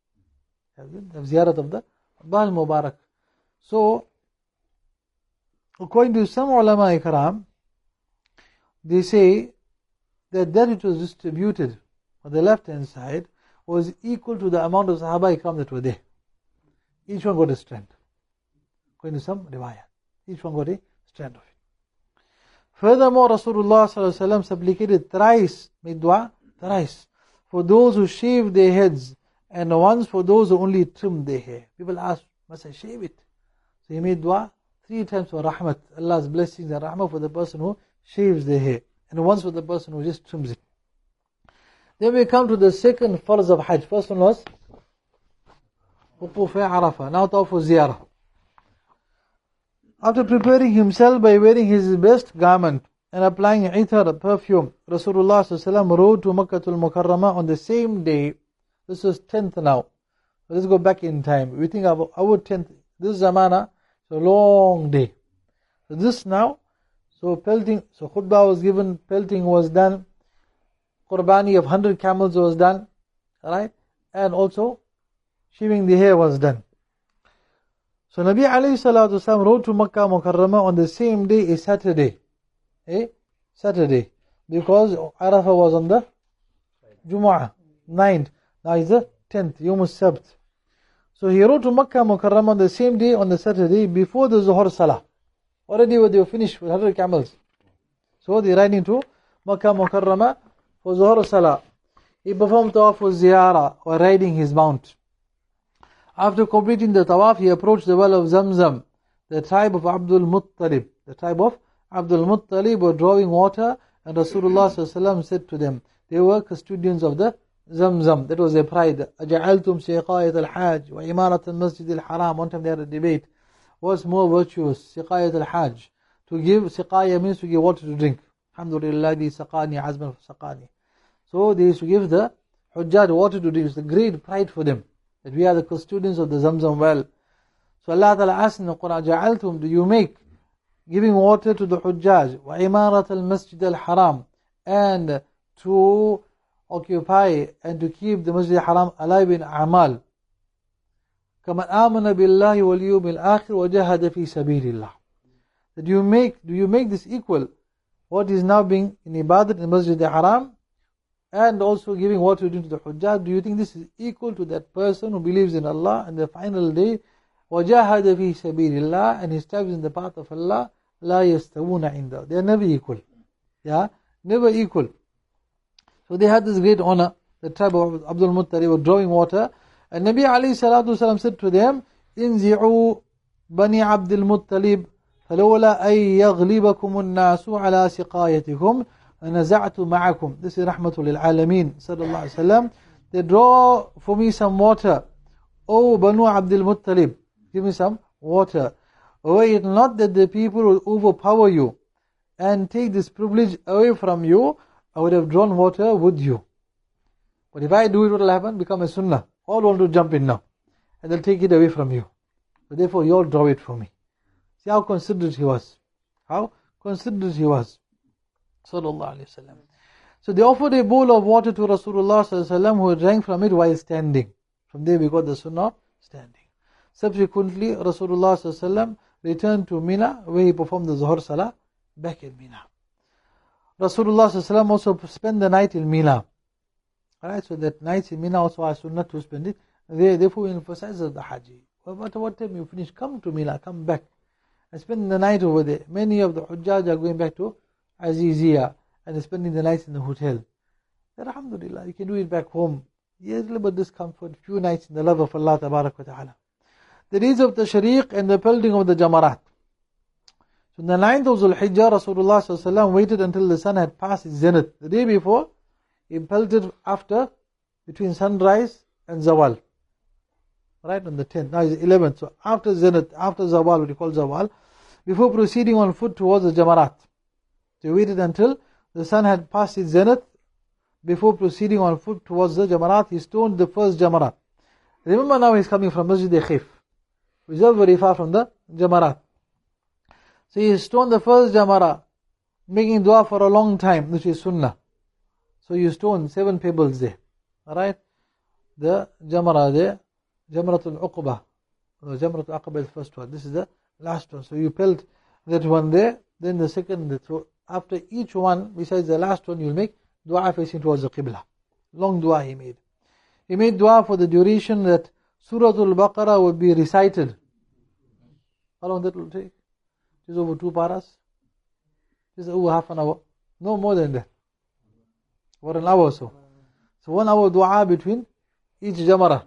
The ziyarat of the Bal Mubarak. So, according to some ulama ikram, they say that that which was distributed on the left hand side was equal to the amount of Sahaba ikram that were there. Each one got a strand. According to some riwayah, each one got a strand of it. Furthermore, Rasulullah sallallahu alaihi wasallam supplicated thrice, made dua thrice, for those who shave their heads, and once for those who only trim their hair. People ask, must I shave it? So he made dua three times for rahmat, Allah's blessings and rahmah for the person who shaves their hair, and once for the person who just trims it. Then we come to the second farz of Hajj. First one was Wuquf Arafah. Now Tawaf Ziyarah. After preparing himself by wearing his best garment and applying itar, perfume, Rasulullah sallallahu alaihi wasallam rode to Makkatul Mukarramah on the same day. This was tenth now. Let's go back in time. We think of our tenth. This zamana, it's a long day. So this now, so pelting, so khutbah was given, pelting was done, qurbani of one hundred camels was done, alright, and also shaving the hair was done. So Nabi alayhi salatu wasalam rode to Makkah Mukarramah on the same day, a Saturday. A Saturday. Because Arafah was on the Jumu'ah, ninth. Now it's the tenth, Yawm al-Sabt. So he rode to Makkah Mukarramah on the same day, on the Saturday, before the Zuhur Salah. Already they were finished with one hundred camels. So they riding to Makkah Mukarramah for Zuhur Salah. He performed Tawaf Ziyarah while riding his mount. After completing the Tawaf, he approached the well of Zamzam. The tribe of Abdul Muttalib, the tribe of Abdul Muttalib were drawing water And Rasulullah sallallahu alaihi wasallam said to them, they were custodians of the Zamzam. That was their pride. أَجَعَلْتُمْ سِقَايَةَ الْحَاجِ وَإِمَارَةَ الْمَسْجِدِ الْحَرَامِ. One time they had a debate. What's more virtuous? Siqayat al-Hajj. To give, siqaya means to give water to drink. Alhamdulillah, di saqani azman saqani. So they used to give the Hujjaj water to drink. It's a great pride for them, that we are the custodians of the Zamzam well. So Allah Ta'ala asked in the Quran, جَعَلْتُمْ, do you make giving water to the Hujjaj, وَإِمَارَةَ الْمَسْجِدَ الْحَرَامِ, and to occupy and to keep the Masjid al-Haram alive in a'mal, كَمَنْ آمَنَ بِاللَّهِ وَالْيَوْمِ الْآخِرِ وَجَهَدَ فِي سَبِيلِ اللَّهِ. That you make, do you make this equal, what is now being in ibadat in the Masjid al-Haram, and also giving water to the Hujjaj? Do you think this is equal to that person who believes in Allah and the final day, وَجَهَدَ فِي سَبِيلِ اللَّهِ, and he strives in the path of Allah? لَا يَسْتَوُونَ عِنْدَهُ. They are never equal. Yeah, never equal. So they had this great honor. The tribe of Abdul Muttalib were drawing water, and Nabi alayhi salatu wasalam said to them, إِنْزِعُوا بَنِي عَبْدِ الْمُطَّلِبِ فَلَوْلَا أَن يَغْلِبَكُمُ النَّاسُ عَلَى سِقَايَتِكُمْ نَزَعْتُ مَعَكُمْ. This is Rahmatul lil Alameen sallallahu alayhi wasallam. They draw for me some water. Oh, Banu Abdul Muttalib, give me some water. Were it not that the people will overpower you and take this privilege away from you, I would have drawn water with you. But if I do it, what will happen? Become a sunnah. All want to jump in now, and they'll take it away from you. But therefore, you all draw it for me. See how considerate he was. How considerate he was. Sallallahu Alaihi Wasallam. So they offered a bowl of water to Rasulullah Sallallahu Alaihi Wasallam, who drank from it while standing. From there we got the sunnah of standing. Subsequently, Rasulullah Sallallahu Alaihi Wasallam returned to Mina, where he performed the Zuhr Salah back in Mina. Rasulullah Sallallahu Alaihi Wasallam also spent the night in Mina. Alright, so that nights in Mina also are sunnah to spend it. They, therefore we emphasize the Haji. Well, what, what time you finish, come to Mina, come back and spend the night over there. Many of the Hujjaj are going back to Aziziyah and spending the nights in the hotel. Then, alhamdulillah, you can do it back home. Yes, a little bit discomfort, few nights in the love of Allah Tabarak wa Ta'ala. The days of the Shariq and the pelting of the Jamarat. So on the ninth of Zulhijjah, Rasulullah Sallallahu Alaihi Wasallam waited until the sun had passed its zenith. The day before, he pelted after, between sunrise and Zawal. Right, on the tenth, now it's eleventh. So after zenith, after Zawal, what you call Zawal, before proceeding on foot towards the Jamarat. So he waited until the sun had passed its zenith. Before proceeding on foot towards the Jamarat, he stoned the first Jamarat. Remember now he's coming from Masjid al-Khif, which is very far from the Jamarat. So he stoned the first Jamarat, making dua for a long time, which is Sunnah. So you stone seven pebbles there. Alright? The Jamara there, Jamratul Uqba. The Jamratul Aqba is the first one. This is the last one. So you pelt that one there, then the second, the third. After each one, besides the last one, you'll make dua facing towards the Qibla. Long dua he made. He made dua for the duration that Suratul Baqarah would be recited. How long that will take? Just over two paras? Just over half an hour? No more than that. For an hour or so. So one hour dua between each Jamara.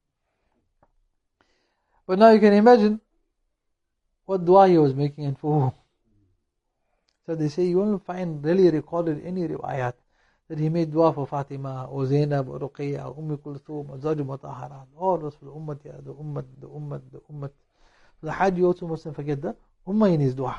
But now you can imagine what dua he was making and for whom. So they say you won't find really recorded any riwayat that he made dua for Fatima or Zainab or Ruqayya or Umm Kulthum or Zawj Mutahharat. All was for the Ummah, yeah, the Ummah, the Ummah, the Ummah. So the Hajj also mustn't forget the Ummah in his dua.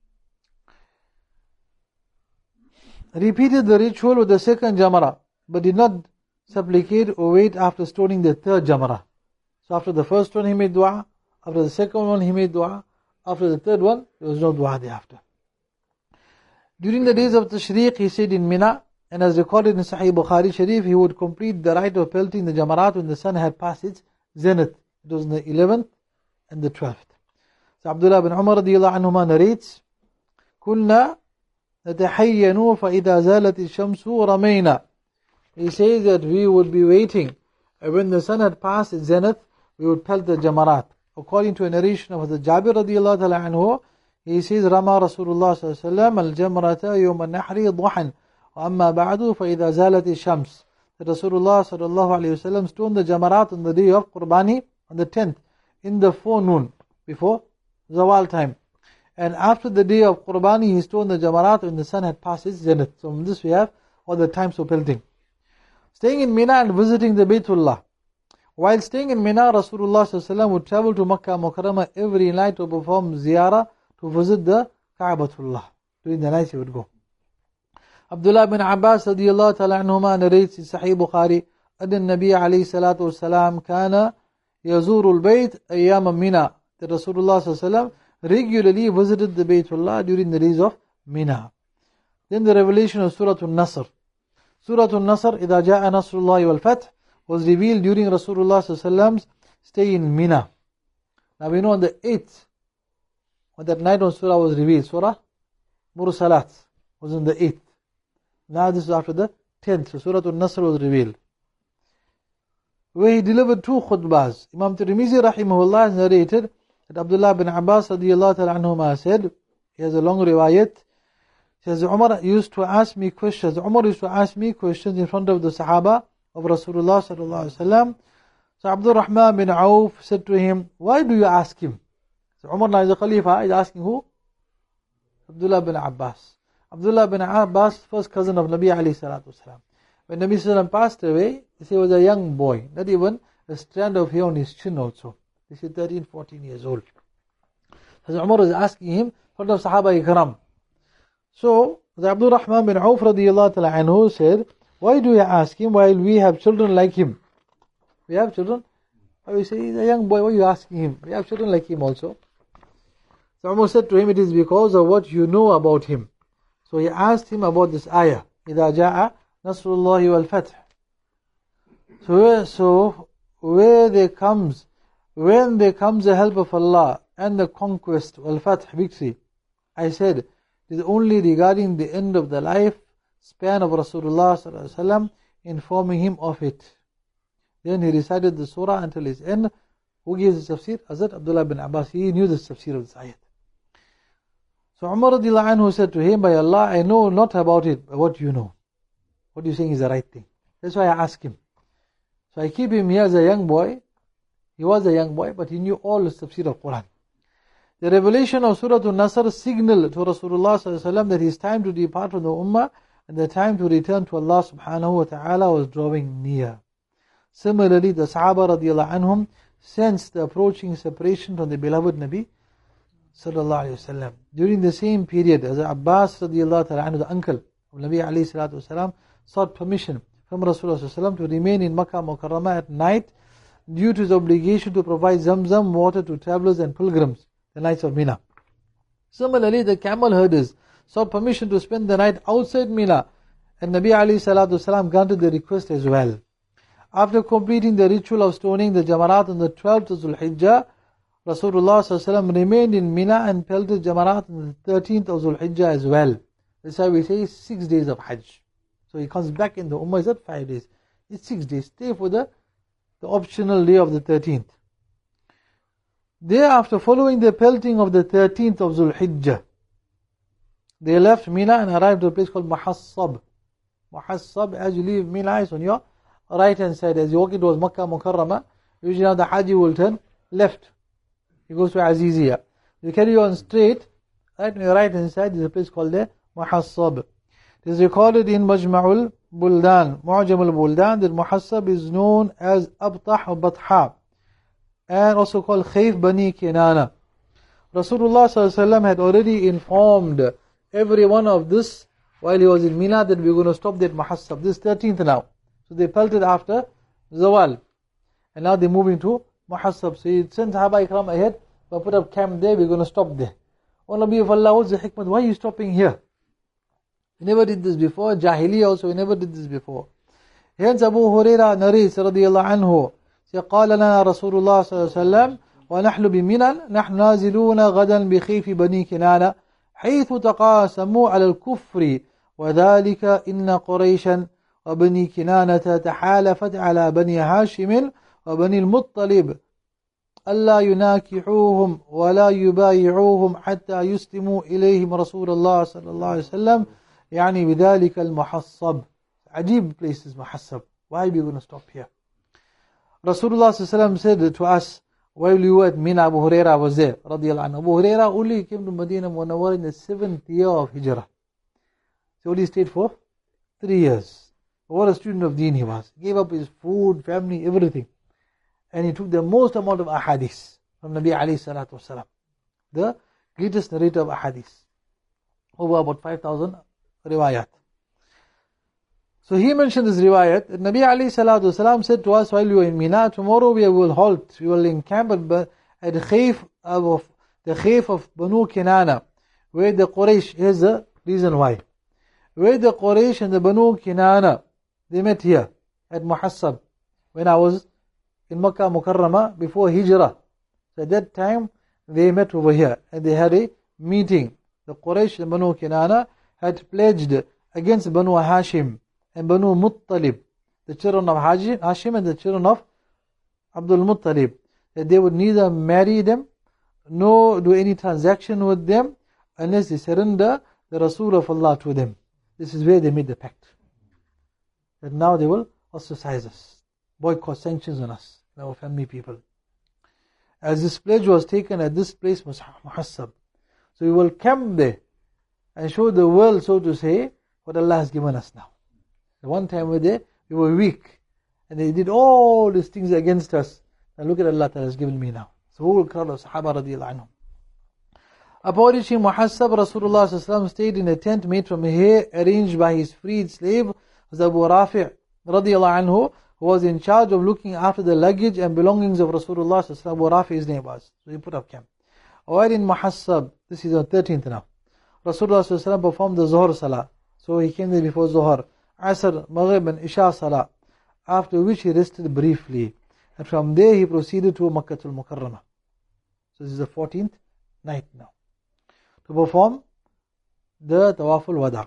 Repeated the ritual with the second Jamara, but did not supplicate or wait after stoning the third Jamara. So after the first one he made dua, after the second one he made dua, after the third one there was no dua thereafter. During the days of Tashriq he stayed in Mina, and as recorded in Sahih Bukhari Sharif, he would complete the rite of pelting the Jamarat when the sun had passed its zenith. It was on the eleventh and the twelfth. So Abdullah bin Umar radiyallahu anhuma narrates, كُنَّا نَتَحَيَّنُوا فَإِذَا زَالَتِ الشَّمْسُ رَمَيْنَا. He says that we would be waiting, and when the sun had passed its zenith, we would pelt the Jamarat. According to a narration of the Jabir radiyallahu ta'ala anhu, he says, رَمَى رَسُولُ اللَّهِ صَلَّى اللَّهُ عَلَيْهِ وسلم الْجَمْرَةَ يَوْمَ النَّحْرِ ضُحًا وَأَمَّا بَعْدُ فَإِذَا زَالَتِ الشَّمْسُ. That Rasulullah sallallahu alayhi wa sallam stoned the Jamarat on the day of Qurbani, on the tenth, in the forenoon, before Zawal time. And after the day of Qurbani, he stoned the Jamarat when the sun had passed its zenith. So from this we have all the times for pelting. Staying in Mina and visiting the Baytullah. While staying in Mina, Rasulullah sallallahu alaihi wasallam would travel to Makkah Mukarramah every night to perform ziyarah, to visit the Ka'batullah. During the night he would go. Abdullah bin Abbas radiyallahu ta'ala anhuma narrates in Sahih Bukhari, أن النبي عليه الصلاة والسلام كان يزور البيت أيام Mina. That Rasulullah sallallahu alaihi wasallam regularly visited the Baytullah during the days of Mina. Then the revelation of Surah An-Nasr. Surah An-Nasr, إذا جاء نصر الله والفتح, was revealed during Rasulullah sallallahu alaihi wasallam's stay in Mina. Now we know on the eighth, on that night when Surah was revealed, Surah Mursalat was on the eighth. Now this is after the tenth, so Surah An-Nasr was revealed, where he delivered two khutbahs. Imam Tirmizi rahimahullah has narrated that Abdullah bin Abbas radiyallahu ta'ala anhuma said, he has a long riwayat, he says, Umar used to ask me questions. Umar used to ask me questions in front of the Sahaba of Rasulullah sallallahu alaihi wasallam. So Abdul Rahman bin Auf said to him, why do you ask him? So Umar now is a Khalifa, is asking who? Abdullah bin Abbas. Abdullah bin Abbas, first cousin of Nabi alayhi salatu wasalam. When Nabi sallam passed away, he was a young boy, not even a strand of hair on his chin also. This is thirteen, fourteen years old. So Umar was asking him in front of Sahaba Ikram. So the Abdul Rahman bin Auf radiyallahu ta'ala anhu said, why do you ask him while we have children like him? We have children? Why we say, he's a young boy, why are you asking him? We have children like him also. So Umar said to him, it is because of what you know about him. So he asked him about this ayah, إِذَا جَاءَ نَصْرُ اللَّهِ وَالْفَتْحِ. So, so where there comes, when there comes the help of Allah and the conquest, wal-fath, victory, I said, it is only regarding the end of the life span of Rasulullah sallallahu alaihi wasallam, informing him of it. Then he recited the surah until its end. Who gives the tafsir? Hazrat Abdullah bin Abbas. He knew the tafsir of this ayat. So Umar radiallahu anhu said to him, by Allah, I know not about it, but what you know. What you're saying is the right thing. That's why I ask him. So I keep him here as a young boy. He was a young boy, but he knew all the tafsir of Quran. The revelation of Surah An-Nasr signaled to Rasulullah sallallahu alaihi wasallam that his time to depart from the Ummah and the time to return to Allah subhanahu wa ta'ala was drawing near. Similarly, the Sahaba radiallahu anhum sensed the approaching separation from the beloved Nabi sallallahu alaihi wasallam. During the same period, as Abbas radiallahu ta'ala anhu, the uncle of Nabi alayhi salatu wasalam, sought permission from Rasulullah sallallahu alaihi wasallam to remain in Makkah Mukarramah at night due to his obligation to provide Zamzam water to travelers and pilgrims the nights of Mina. Similarly, the camel herders sought permission to spend the night outside Mina, and Nabi alayhi salatu wasalam granted the request as well. After completing the ritual of stoning the Jamarat on the twelfth of Dhul Hijjah, Rasulullah sallallahu alaihi wasallam remained in Mina and pelted Jamarat on the thirteenth of Dhul Hijjah as well. That's why we say six days of Hajj. So he comes back in the Ummah, is at five days. It's six days. Stay for the, the optional day of the thirteenth. Thereafter, following the pelting of the thirteenth of Dhul Hijjah, they left Mina and arrived at a place called Muhassab. Muhassab, as you leave Mina, is on your right hand side. As you walk it was Makkah Mukarramah. Usually now the Haji will turn left. He goes to Aziziyah. You carry on straight, right on your right hand side is a place called the Muhassab. It is recorded in Majma'ul Buldan, Mu'jamul Buldan, that Muhassab is known as Abtah or Batha, and also called Khayf Bani Kinana. Rasulullah sallallahu alaihi wasallam had already informed everyone of this while he was in Mina that we are going to stop that Muhassab. This thirteenth now. So they pelted after Zawal. And now they're moving to Muhassab. So he sent Sahaba Ikram ahead, but put up camp there, we're going to stop there. O Nabi of Allah, what's the hikmah? Why are you stopping here? We never did this before. Jahiliyyah also, we never did this before. Hence Abu Hurairah narrates, radiyallahu anhu, قال لنا رسول الله صلى الله عليه وسلم ونحن بمنى نحن نازلون غدا بخيف بني كنانة حيث تقاسموا على الكفر وذلك إن قريشا وبني كنانة تحالفت على بني هاشم وبني المطلب ألا يناكحوهم ولا يبايعوهم حتى يسلموا إليهم رسول الله صلى الله عليه وسلم يعني بذلك المحصب. عجيب places محصب. Why are we going to stop here? Rasulullah sallallahu alaihi wasallam said to us, while we were at Mina, Abu Huraira was there, radiallahu anhu. Abu Huraira only came to Medina Munawwar in the seventh year of Hijrah. So he stayed for three years. What a student of deen he was. He gave up his food, family, everything. And he took the most amount of ahadith from Nabi alayhi salatu wasalam. The greatest narrator of ahadith. Over about five thousand riwayat. So he mentioned this riwayat. That Nabi alayhi salatu wasalam said to us while we were in Mina, tomorrow we will halt, we will encamp at, at the Khayf of, the Khayf of Banu Kinana, where the Quraysh, here's the reason why. Where the Quraysh and the Banu Kinana, they met here at Muhassab when I was in Makkah Mukarramah before Hijrah. So at that time they met over here and they had a meeting. The Quraysh and Banu Kinana had pledged against Banu Hashim and Banu Muttalib, the children of Hashim and the children of Abdul Muttalib, that they would neither marry them nor do any transaction with them unless they surrender the Rasul of Allah to them. This is where they made the pact. That now they will ostracize us, boycott, sanctions on us, and our family people. As this pledge was taken at this place, Muhassab. So we will camp there and show the world, so to say, what Allah has given us now. The one time we were there, we were weak. And they did all these things against us. And look at Allah that has given me now. So who will call us? Sahaba radiallahu anhum. Upon reaching Muhassab, Rasulullah sallallahu alaihi wasallam stayed in a tent made from hair arranged by his freed slave, Abu Rafi' radiallahu anhu, who was in charge of looking after the luggage and belongings of Rasulullah sallallahu alaihi wasallam. Abu Rafi, his name was. So he put up camp. While in Muhassab, this is on thirteenth now, Rasulullah sallallahu alaihi wasallam performed the Zuhr Salah. So he came there before Zuhr, Asr, Maghrib and Isha Salah. After which he rested briefly. And from there he proceeded to Makkatul Mukarramah. So this is the fourteenth night now, to perform the Tawaful Wada.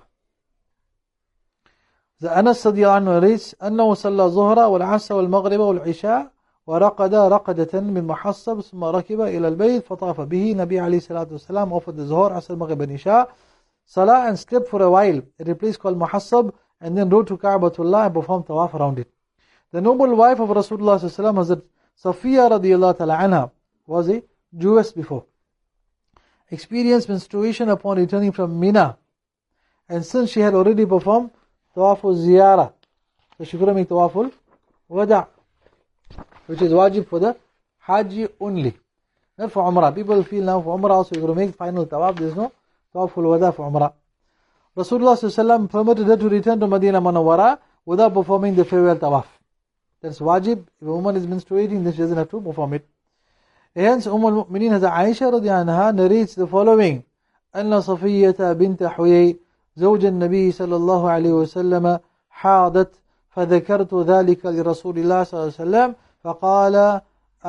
The Anas radiallahu anhu narrates, أنه صلى الظهر والعصر والمغرب والعشاء ورقد رقدة من محصب ثم ركب إلى البيت فطاف به. Nabi alayhi salatu wasalam offered the Zuhr, Asr, Maghrib and Isha Salah and slept for a while at a place called Muhassab, and then rode to Ka'batullah and performed tawaf around it. The noble wife of Rasulullah sallallahu alaihi wasallam, Hazrat Safiya radiallahu ta'ala anha, was a Jewess before. Experienced menstruation upon returning from Mina, and since she had already performed Tawaful Ziyarah, so she couldn't make Tawaful Wada', which is wajib for the Haji only, not for Umrah. People feel now for Umrah also you're going to make final Tawaf, there is no Tawaful Wada' for Umrah. Rasulullah sallallahu alaihi wasallam permitted her to return to Medina Munawwara without performing the farewell Tawaf. That's wajib. If a woman is menstruating, then she doesn't have to perform it. Hence, Umm al-Mu'mineen Hazrat Aisha radiallahu anha narrates the following: أن صفية بنت حيي زوج النبي صلى الله عليه وسلم حاضت فذكرت ذلك لرسول الله صلى الله عليه وسلم فقال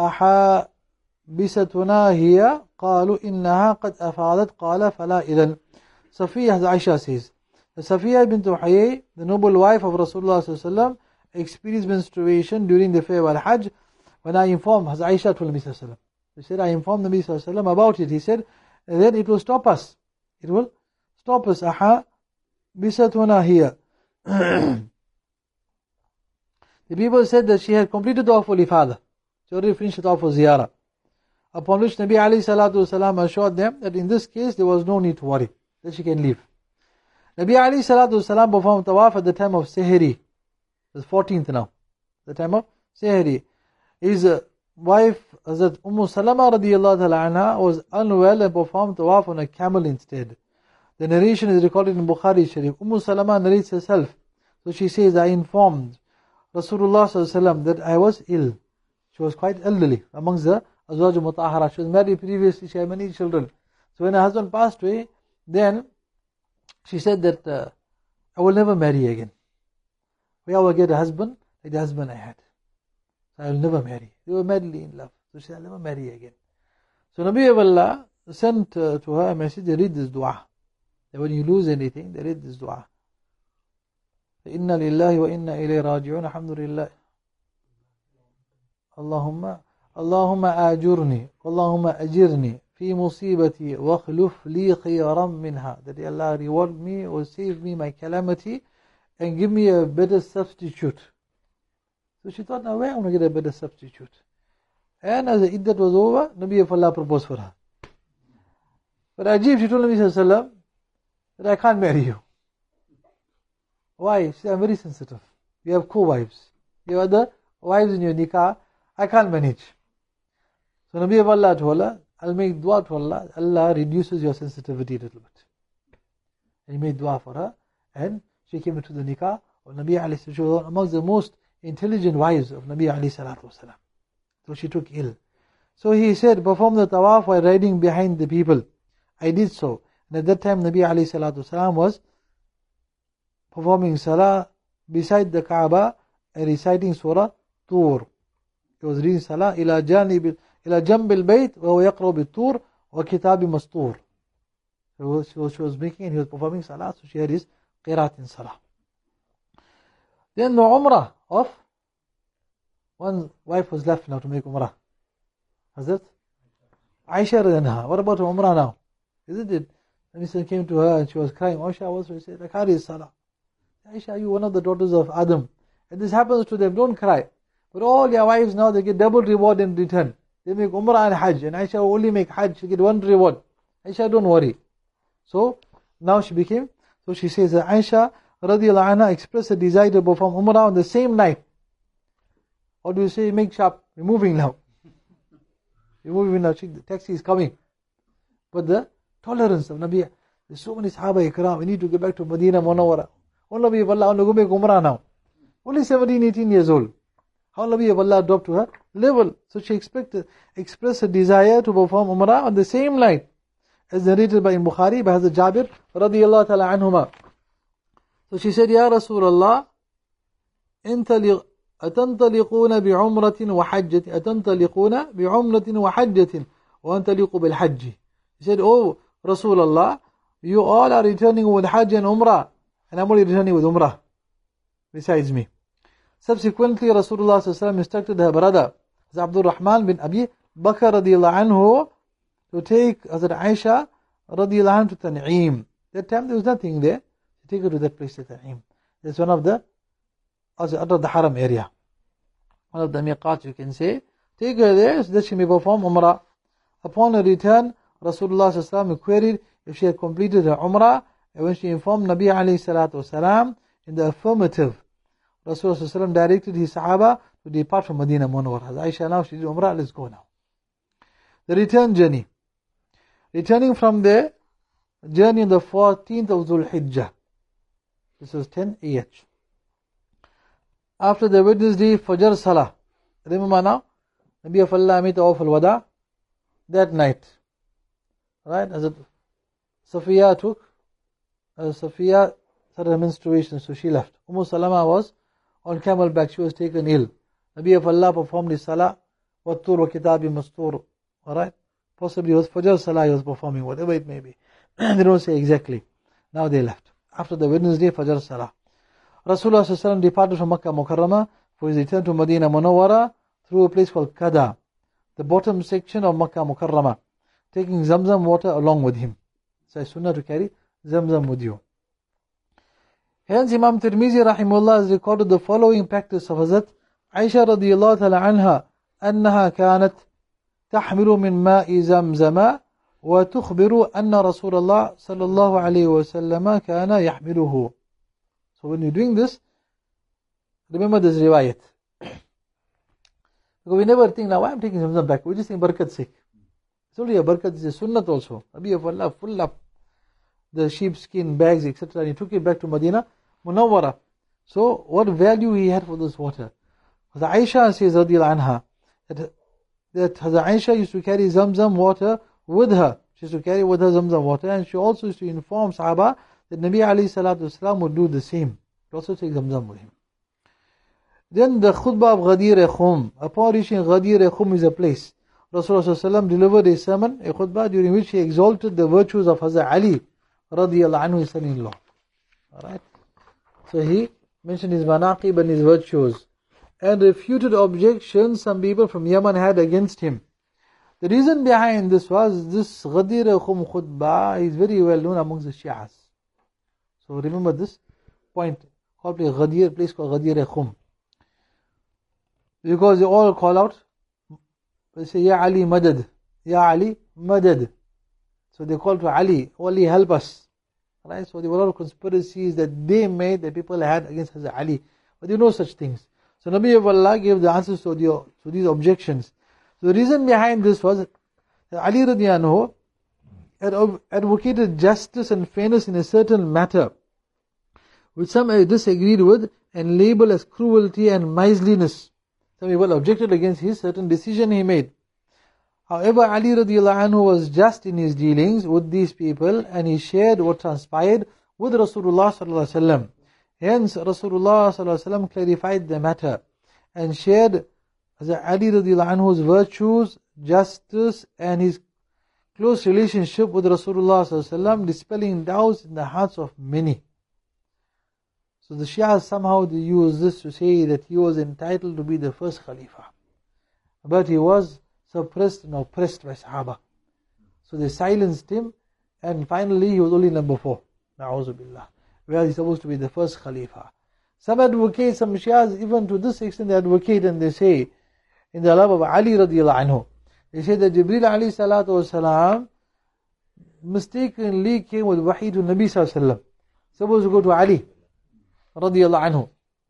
أحابستنا هي قالوا إنها قد أفاضت قال فلا إذن. Safiya, Hazrat Aisha says, Safiya bint Huyay, the noble wife of Rasulullah sallallahu alaihi wasallam, experienced menstruation during the farewell Hajj. When I informed, Hazrat Aisha told Nabi sallallahu alaihi wasallam, he said, I informed Nabi sallallahu alaihi wasallam about it. He said, then it will stop us. It will stop us. Aha, bisatuna here. The people said that she had completed the Tawaful Ifadah. She already finished the Tawaful Ziyarah. Upon which Nabi alayhi salatu wasalam assured them that in this case there was no need to worry, that she can leave. Nabi alayhi salatu wasalam performed Tawaf at the time of Sehri. It's fourteenth now. The time of Sehri. His wife, Hazrat Umm Salama radiallahu ta'ala anha, was unwell and performed Tawaf on a camel instead. The narration is recorded in Bukhari Sharif. Umm Salama narrates herself. So she says, I informed Rasulullah sallallahu alaihi wasallam that I was ill. She was quite elderly amongst the Azwaj Mutahara. She was married previously, she had many children. So when her husband passed away, then she said that uh, I will never marry again. Where I will get a husband like the husband I had. So I will never marry. They were madly in love. So she said, I will never marry again. So Nabi of Allah sent uh, to her a message, they read this dua. That when you lose anything, they read this dua. Inna lillahi wa inna ilayhi raji'un. Alhamdulillah. Allahumma Allahumma ajurni, Allahumma ajirni fi musibati wa akhluf li khayran minha. That Allah reward me or save me my calamity and give me a better substitute. So she thought, now where am I going to get a better substitute? And as the iddat was over, Nabi of Allah proposed for her. But Ajib, she told Nabi Sallallahu Alaihi Wasallam that I can't marry you. Why? She said, I'm very sensitive. You have co-wives. You have other wives in your nikah. I can't manage. So Nabi of Allah told her, I'll make dua to Allah. Allah reduces your sensitivity a little bit. And he made dua for her. And she came into the nikah of Nabi alayhi salatu. She was amongst the most intelligent wives of Nabi alayhi salatu wasalam. So she took ill. So he said, perform the tawaf while riding behind the people. I did so. And at that time Nabi alayhi salatu wasalam was performing salah beside the Kaaba and reciting surah Tur. He was reading salah ila janib ila jambil bayt wa huwa yaqra bit-tur wa kitab mastur. So she was making and he was performing salah, so she had his qiraat in salah. Then the umrah of one wife was left now to make umrah. Hazrat Aisha radhiyallahu anha. What about umrah now? Isn't it? The Nabi came to her and she was crying. Aisha also said, I can't read salah. Aisha, you one of the daughters of Adam. And this happens to them, don't cry. But all their wives now, they get double reward in return. They make umrah and hajj. And Aisha will only make hajj, she get one reward. Aisha, don't worry. So, now she became, so she says that Aisha radhiyallahu anha expressed a desire to perform umrah on the same night. Or do you say, make sharp, we're moving now. We're moving now, the taxi is coming. But the tolerance of Nabi, there's so many Sahaba Ikram, we need to get back to Medina Munawwara. All Nabi of Allah, I want to go make umrah now. Only seventeen, eighteen years old. How Nabi of Allah dropped to her level. So she expected, expressed a desire to perform umrah on the same night. As narrated by in Bukhari, by Hazrat Jabir radiyallahu ta'ala anhuma. So she said, Ya Rasulullah, أتنطلقون بعمرة وحجة أتنطلقون بعمرة وحجة وأنطلق بالحج. He said, oh Rasulullah, you all are returning with Hajj and Umrah, and I'm only returning with Umrah besides me. Subsequently, Rasulullah sallallahu alaihi wasallam instructed her brother, Abdul Rahman bin Abi Bakr radiyallahu anhu, to take Hazrat Aisha radiyallahu anhu to Tan'im. That time there was nothing there. To take her to that place, to Tan'im. That's one of the, also out of the Haram area. One of the miqats, you can say. Take her there so that she may perform Umrah. Upon her return, Rasulullah sallallahu alaihi wasallam queried if she had completed her Umrah, and when she informed Nabi alayhi salatu wasalam in the affirmative, Rasulullah sallallahu alaihi wasallam directed his Sahaba to depart from Medina Munawwara. Aisha, now she did Umrah, let's go now. The return journey. Returning from the journey on the fourteenth of Dhul Hijjah. This was ten A H. After the Wednesday Fajr Salah. Remember now? Nabi of Allah made Tawaf al-Wada that night. Right? As it, Safiya took, as Safiya started her menstruation, so she left. Umm Salama was on camelback, she was taken ill. Nabi of Allah performed his Salah, Wattur wa Kitabi Mastur. Alright? Possibly it was Fajr Salah he was performing, whatever it may be. They don't say exactly. Now they left. After the Wednesday Fajr Salah. Rasulullah sallallahu alaihi wasallam departed from Makkah Mukarramah for his return to Medina Munawwara through a place called Kada, the bottom section of Makkah Mukarramah, taking Zamzam water along with him. So it's sunnah to carry Zamzam with you. Hence Imam Tirmizi rahimahullah has recorded the following practice of Hazrat Aisha radiyallahu ta'ala anha, أنها كانت تحمل من ماء زمزم وتخبر أن رسول الله صلى الله عليه وسلم كان يحمله. So when you're doing this, remember this riwayat. Because we never think, now why I'm taking Zamzam back? We just think barakat's sake. It's only a barakat, it's a sunnat also. Nabi of Allah full up the sheepskin bags, et cetera. And he took it back to Medina Munawwara. So what value he had for this water? Hazrat Aisha says radiyallahu anha that, that Hazrat Aisha used to carry Zamzam water with her. She used to carry with her Zamzam water, and she also used to inform Sahaba that Nabi alayhi salatu wasalam would do the same. He also take Zamzam with him. Then the khutbah of Ghadir Khum. Upon reaching Ghadir Khum is a place. Rasulullah sallallahu alaihi wasallam delivered a sermon, a khutbah, during which he exalted the virtues of Hazrat Ali radiyallahu anhu, his son-in-law. Alright. So he mentioned his manaqib and his virtues, and refuted objections some people from Yemen had against him. The reason behind this was this Ghadir Khum khutbah is very well known amongst the Shias. So remember this point, called a Ghadir, place called Ghadir Khum. Because they all call out They say, Ya Ali Madad, Ya Ali Madad. So they call to Ali, oh Ali, help us. Right? So there were a lot of conspiracies that they made, that people had against Hazrat Ali. But there were no such things. So Nabi of Allah gave the answers to, the, to these objections. So the reason behind this was that Ali radiallahu anhu had advocated justice and fairness in a certain matter, which some disagreed with and labeled as cruelty and miserliness. Some people objected against his certain decision he made. However, Ali radiallahu anhu was just in his dealings with these people, and he shared what transpired with Rasulullah sallallahu alaihi wasallam. Hence, Rasulullah sallallahu alaihi wasallam clarified the matter and shared Ali radiallahu anhu's virtues, justice, and his close relationship with Rasulullah sallallahu alaihi wasallam, dispelling doubts in the hearts of many. So the Shias somehow they use this to say that he was entitled to be the first Khalifa, but he was suppressed and oppressed by Sahaba. So they silenced him, and finally he was only number four. Na'udhu billah. Where he's supposed to be the first Khalifa. Some advocate, some Shias, even to this extent they advocate and they say, in the love of Ali radiallahu anhu, they say that Jibreel alayhi salatu wasalam mistakenly came with wahi to Nabi sallallahu alayhi wa sallam. Supposed to go to Ali radiallahu anhu.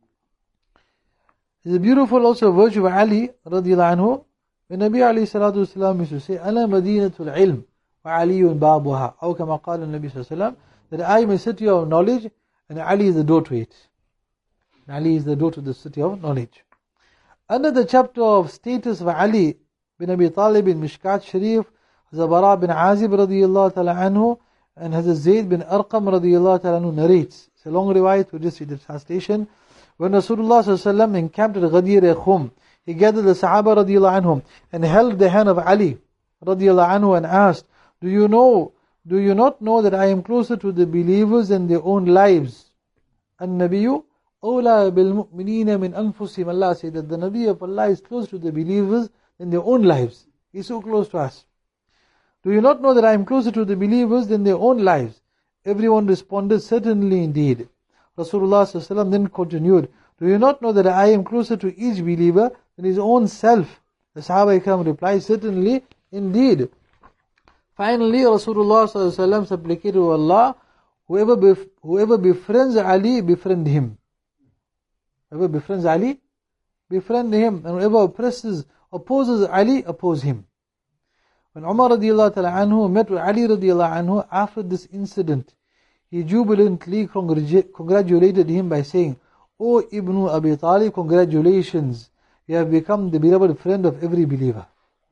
It's a beautiful also virtue of Ali radiallahu anhu. When Nabi alayhi salatu wasalam used to say, Ana madinatul ilm wa aliyun babuha, aw kama qala Nabi sallallahu alayhi wa sallam, that I am a city of knowledge and Ali is the door to it. Ali is the door to the city of knowledge. Under the chapter of status of Ali bin Abi Talib in Mishkat Sharif, Hazrat Bara bin Azib radiyallahu ta'ala anhu and Hazrat Zayd bin Arqam radiyallahu ta'ala anhu narrates. It's a long riwayat, we just read the translation. When Rasulullah sallallahu alaihi wasallam encamped at Ghadir Khum, he gathered the Sahaba radiyallahu anhum and held the hand of Ali radiyallahu anhu and asked, Do you know, do you not know that I am closer to the believers than their own lives? An-Nabiyyu awla bil mu'minina min anfusihim. Allah said that the Nabi of Allah is close to the believers than their own lives. He's so close to us. Do you not know that I am closer to the believers than their own lives? Everyone responded, certainly indeed. Rasulullah sallallahu alaihi wasallam then continued, do you not know that I am closer to each believer than his own self? The Sahaba Ikram replied, certainly indeed. Finally, Rasulullah sallallahu alaihi wasallam supplicated to Allah, whoever, bef- whoever befriends Ali, befriend him. Whoever befriends Ali, befriend him. And whoever oppresses, opposes Ali, oppose him. When Umar radiallahu ta'ala anhu met with Ali radiallahu anhu after this incident, he jubilantly congratulated him by saying, O Ibn Abi Talib, congratulations, you have become the beloved friend of every believer.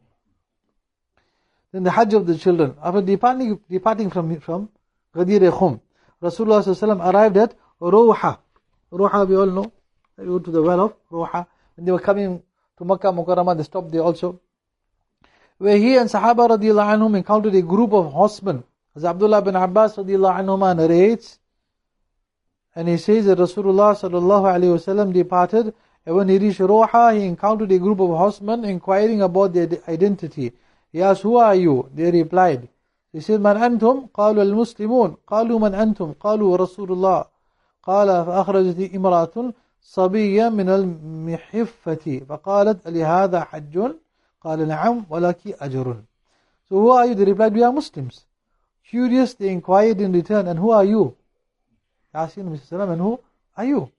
Then the Hajj of the children. After departing, departing from, from Ghadir Khum, Rasulullah sallallahu alaihi wasallam arrived at Roha. Roha, we all know. They go to the well of Roha. When they were coming to Makkah Mukarramah, they stopped there also. Where he and Sahaba radiallahu anhum encountered a group of horsemen. As Abdullah bin Abbas radiallahu anhuma narrates, and he says that Rasulullah sallallahu alaihi wasallam departed, and when he reached Roha, he encountered a group of horsemen inquiring about their identity. He asked, who are you? They replied. He said, Man antum? قالوا المسلمون. قالوا من أنتم? قالوا رسول الله. قال فأخرجت امرأة صبية من المحفة فقالت لهذا حج؟ قال نعم ولك أجر. So who are you? They replied, we are Muslims. Curious, they inquired in return, and who are you? Asking Nabi sallallahu alaihi wasallam, and who are you?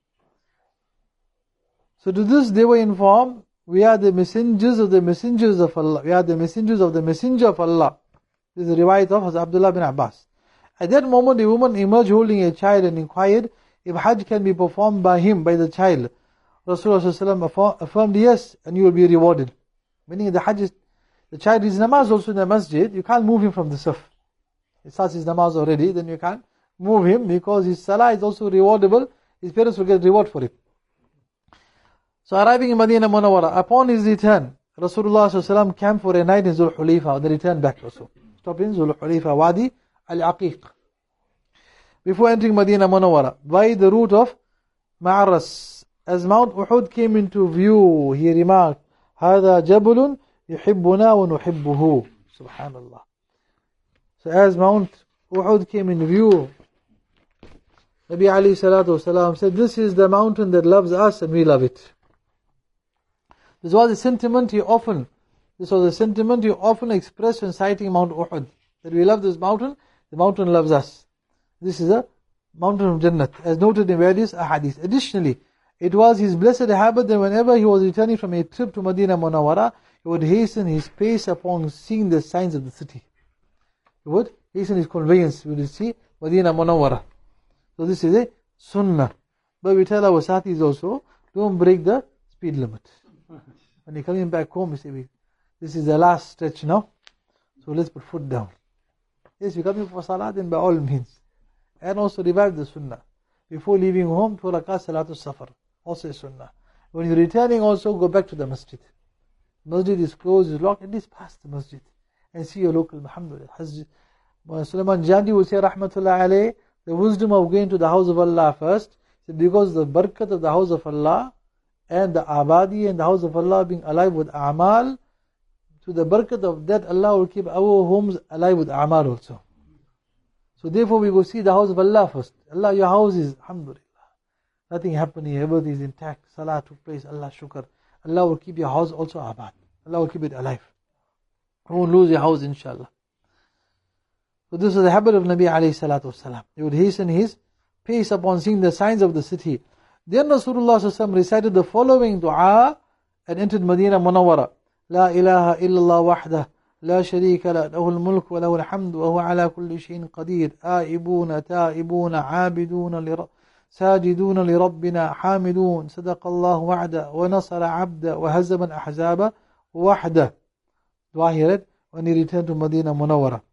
So to this they were informed, we are the messengers of the messengers of Allah. We are the messengers of the messenger of Allah. This is the riwayat of Hazrat Abdullah bin Abbas. At that moment, a woman emerged holding a child and inquired if Hajj can be performed by him, by the child. Rasulullah sallallahu alaihi wasallam affirmed, yes, and you will be rewarded. Meaning the Hajj is, the child is namaz also in the masjid, you can't move him from the saf. He starts his namaz already, then you can't move him because his salah is also rewardable. His parents will get reward for it. So arriving in Madinah Munawwara, upon his return, Rasulullah sallallahu alaihi wasallam camped for a night in Zul Hulayfa. They returned back also. Stop in Zul Hulayfa Wadi Al-Aqiq. Before entering Madinah Munawwara, by the route of Ma'aras, as Mount Uhud came into view, he remarked, هذا جبل يحبنا ونحبه. Subhanallah. So as Mount Uhud came in view, Nabi alayhi salatu wasalam said, this is the mountain that loves us and we love it. This was a sentiment he often This was a sentiment he often expressed when citing Mount Uhud, that we love this mountain, the mountain loves us. This is a mountain of Jannat, as noted in various ahadith. Additionally, it was his blessed habit that whenever he was returning from a trip to Medina Munawwara, he would hasten his pace upon seeing the signs of the city. He would hasten his conveyance, we would see Medina Munawwara. So this is a sunnah. But we tell our sathis also, don't break the speed limit. When you're coming back home, you say, this is the last stretch now, so let's put foot down. Yes, you're coming for salah, then by all means. And also revive the sunnah. Before leaving home, two rakat salatul safar. Also a sunnah. When you're returning also, go back to the masjid. Masjid is closed, is locked, at least pass the masjid. And see your local, alhamdulillah. Sulaiman Jandi would say, rahmatullah alayh, the wisdom of going to the house of Allah first, because the barakat of the house of Allah, and the abadi and the house of Allah being alive with a'mal, to the barakat of that, Allah will keep our homes alive with a'mal also. So therefore we go see the house of Allah first. Allah, your house is, alhamdulillah, nothing happening, everything is intact, salah took place, Allah shukr. Allah will keep your house also abad. Allah will keep it alive. You won't lose your house, inshallah. So this is the habit of Nabi alayhi salatu wasalam. He would hasten his pace upon seeing the signs of the city. Then Rasulullah sallallahu alaihi wasallam recited the following dua and entered Medina Munawwara. La ilaha illallah wahdah, la sharika la, lahul mulk wa lahul hamd wa huwa ala kulli shayin qadir. Aibuna, taibuna, abiduna, li sajiduna li rabbina, hamidun, sadaqallahu wa'da, wa nasara abda, wa hazama al-ahzaba wahda. Dua he read when he returned to Medina Munawwara.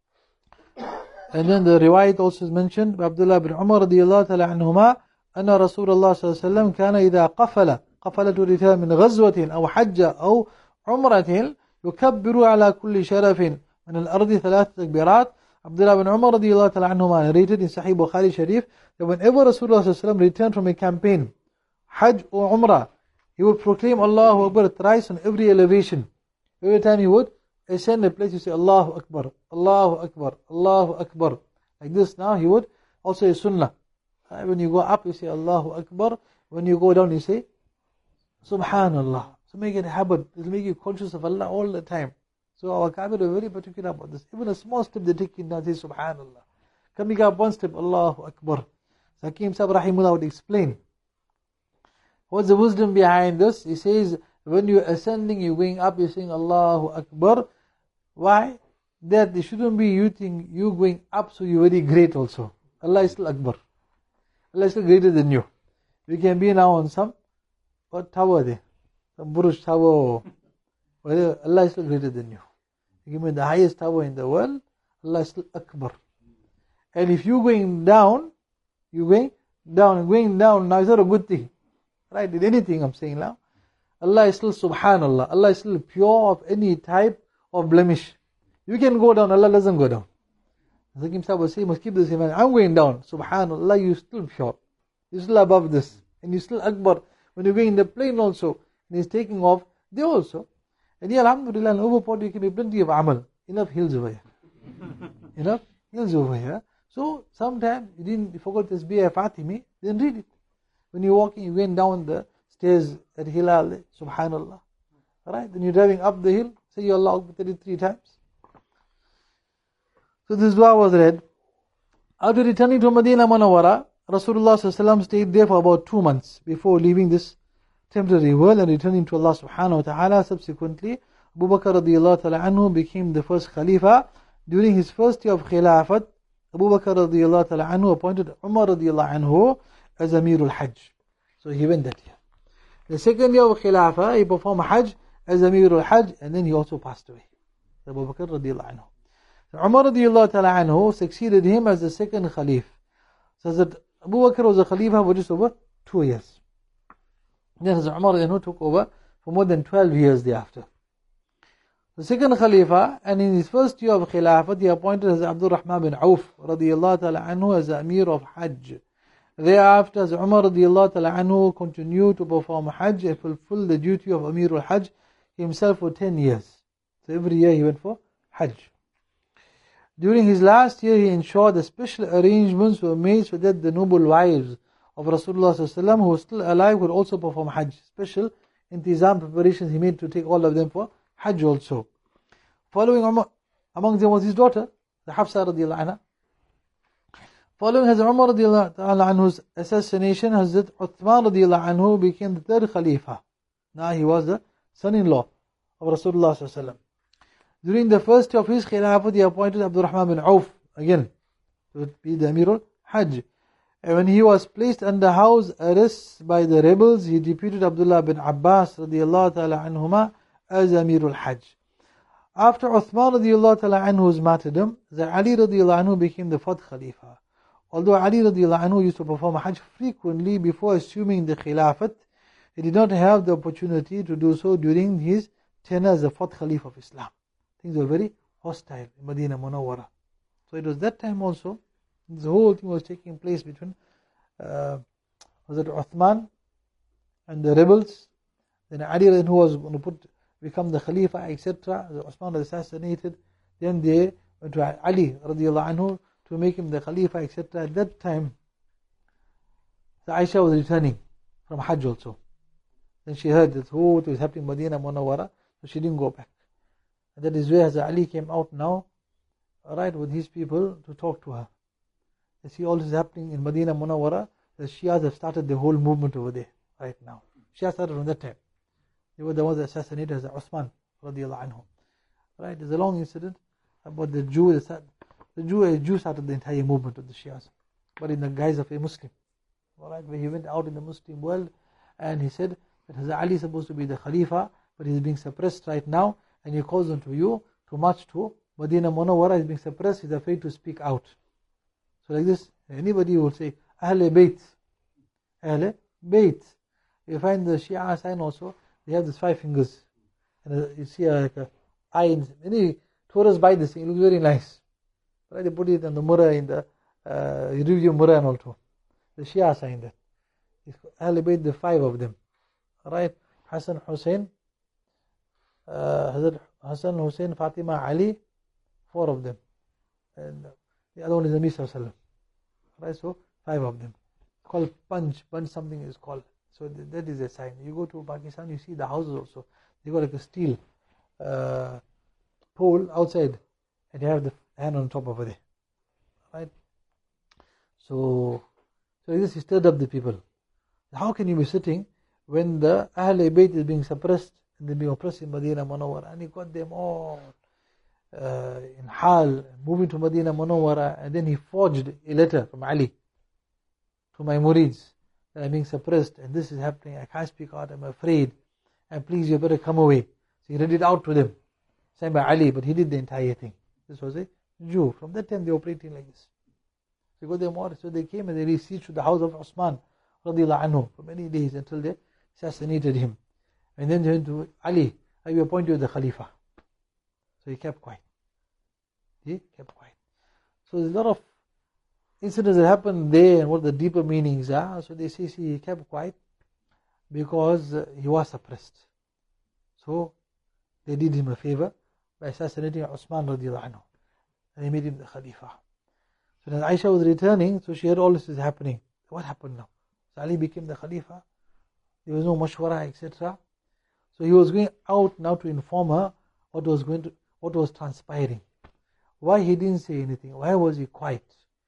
And then the riwayat also is mentioned by Abdullah bin Umar radiyallahu ta'ala anhuma, anna Rasulullah sallallahu alayhi wa sallam kana idha qafala, qafala to return min ghazwatin, aw hajja, aw umratin, yukabbiru ala kulli sharafin, min al-ardi thalathat takbirat. Abdullah bin Umar radiyallahu ta'ala anhuma narrated in Sahih Bukhari Sharif, that whenever Rasulullah sallallahu alayhi wa sallam returned from a campaign, hajj or umrah, he would proclaim Allahu Akbar thrice on every elevation. Every time he would ascend a place, you say Allahu Akbar, Allahu Akbar, Allahu Akbar. Like this now, he would also a sunnah. When you go up, you say Allahu Akbar. When you go down, you say Subhanallah. So make it a habit. It will make you conscious of Allah all the time. So our Kabir are very particular about this. Even a small step they take in now, say Subhanallah. Coming up one step, Allahu Akbar. Hakim Sahib Rahimullah would explain. What's the wisdom behind this? He says, when you're ascending, you're going up, you're saying Allahu Akbar. Why? That they shouldn't be you think you going up, so you're very great also. Allah is still Akbar. Allah is still greater than you. You can be now on some, what tower there? Some Burj tower. Well, Allah is still greater than you. You give me the highest tower in the world, Allah is still Akbar. And if you're going down, you're going down, and going down now is not a good thing. Right? In anything I'm saying now. Allah is still Subhanallah. Allah is still pure of any type of blemish. You can go down, Allah doesn't go down. Hakim Sahib was saying, must keep this in mind. I'm going down. Subhanallah, you're still pure. You're still above this. And you're still Akbar. When you're going in the plane also, and he's taking off, they also. And yeah, alhamdulillah, in overport, you can be plenty of amal. Enough hills over here. Enough hills over here. So, sometimes you didn't, you forgot this Tasbih Fatimi, then read it. When you're walking, you're going down the stairs at Hilal, Subhanallah. Alright, then you're driving up the hill, say Ya Allah thirty-three times. So this dua was read. After returning to Medina Munawwara, Rasulullah sallallahu alaihi wasallam stayed there for about two months before leaving this temporary world and returning to Allah subhanahu wa ta'ala. Subsequently, Abu Bakr radiyallahu ta'ala anhu became the first Khalifa. During his first year of Khilafat, Abu Bakr radiyallahu ta'ala anhu appointed Umar radiyallahu anhu as Amirul Hajj. So he went that year. The second year of Khilafah, he performed Hajj as Amirul Hajj, and then he also passed away. Abu Bakr radiyallahu anhu. So Umar radiyallahu ta'ala anhu succeeded him as the second Khalif. So that Abu Bakr was a Khalifa for just over two years. Then Hazrat Umar anhu took over for more than twelve years thereafter. The second Khalifa, and in his first year of Khilafat, he appointed Hazrat Abdul Rahman bin Auf radiyallahu ta'ala anhu as the Amir of Hajj. Thereafter, Hazrat Umar radiyallahu ta'ala anhu continued to perform Hajj and fulfill the duty of Amir al-Hajj himself for ten years. So every year he went for Hajj. During his last year, he ensured that special arrangements were made so that the noble wives of Rasulullah sallallahu alaihi wasallam who were still alive would also perform Hajj. Special intizam preparations he made to take all of them for Hajj also. Following Umar, among them was his daughter, the Hafsa radiallahu anha. Following Hazrat Umar radiallahu anhu's assassination, Hazrat Uthman radiallahu anhu became the third Khalifa. Now he was the son-in-law of Rasulullah sallallahu alaihi wasallam. During the first of his Khilafat, he appointed Abdul Rahman bin Auf again to be the Amirul Hajj. And when he was placed under house arrest by the rebels, he deputed Abdullah bin Abbas radiallahu ta'ala anhuma as Amirul Hajj. After Uthman radiallahu ta'ala anhu's martyrdom, Ali radiallahu anhu became the fourth Khalifa. Although Ali radiallahu anhu used to perform Hajj frequently before assuming the Khilafat, he did not have the opportunity to do so during his tenure as the fourth Khalifa of Islam. Things were very hostile in Medina Munawwara. So it was that time also, the whole thing was taking place between uh, Hazrat Uthman and the rebels. Then Ali, who was going to put become the Khalifa, et cetera. Uthman was assassinated. Then they went to Ali radiallahu anhu to make him the Khalifa, et cetera. At that time, the Aisha was returning from Hajj also. Then she heard that oh, it was happening in Medina Munawwara, so she didn't go back. And that is where Hazrat Ali came out now, right, with his people to talk to her. You see all this is happening in Medina Munawwara. The Shias have started the whole movement over there right now. Shia started from that time. They were the ones that assassinated as Uthman radiallahu anhu. Right? There's a long incident about the Jew. The Jew, a Jew started the entire movement of the Shias, but in the guise of a Muslim. Alright, where he went out in the Muslim world and he said that Hazrat Ali is supposed to be the Khalifa, but he's being suppressed right now, and he calls on to you to march to Medina Munawwara. He's being suppressed, he's afraid to speak out. So like this, anybody will say Ahle Bayt, Ahle Bayt. You find the Shia sign also, they have these five fingers, and you see a, like a eye in many tourists buy this thing. It looks very nice, right? They put it on the Murrah, in the uh, review Murrah and also the Shia sign that it's Ahle Bayt, the five of them, right? Hassan, Hussein, uh, Hazrat Hassan, Hussein, Fatima, Ali, four of them, and the other one is Nabi Sallallahu Alaihi Wasallam. Right, so five of them. It's called Punch, Punch something is called. So that is a sign. You go to Pakistan, you see the houses also. They got like a steel uh, pole outside, and they have the hand on top over there. Right? So, so this stirred up the people. How can you be sitting when the Ahl Bayt is being suppressed and they're being oppressed in Medina Munawwara, and you got them all uh, in Hal, moving to Medina Munawwara, and then he forged a letter from Ali to my murids that I'm being suppressed and this is happening, I can't speak out, I'm afraid, and please you better come away. So he read it out to them, signed by Ali, but he did the entire thing. This was a Jew. From that time they were operating like this. So, got them all, so they came and they received to the house of Osman radiallahu anhu for many days until they assassinated him. And then they went to Ali, I will appoint you the Khalifa. So he kept quiet. He kept quiet. So there's a lot of incidents that happen there and what the deeper meanings are. So they say, see, he kept quiet because uh, he was suppressed. So they did him a favor by assassinating Osman radiallahu anhu. And they made him the Khalifa. So when Aisha was returning, so she heard all this is happening. What happened now? So Ali became the Khalifa. There was no mashwara, et cetera. So he was going out now to inform her what was going to, what was transpiring. Why he didn't say anything? Why was he quiet?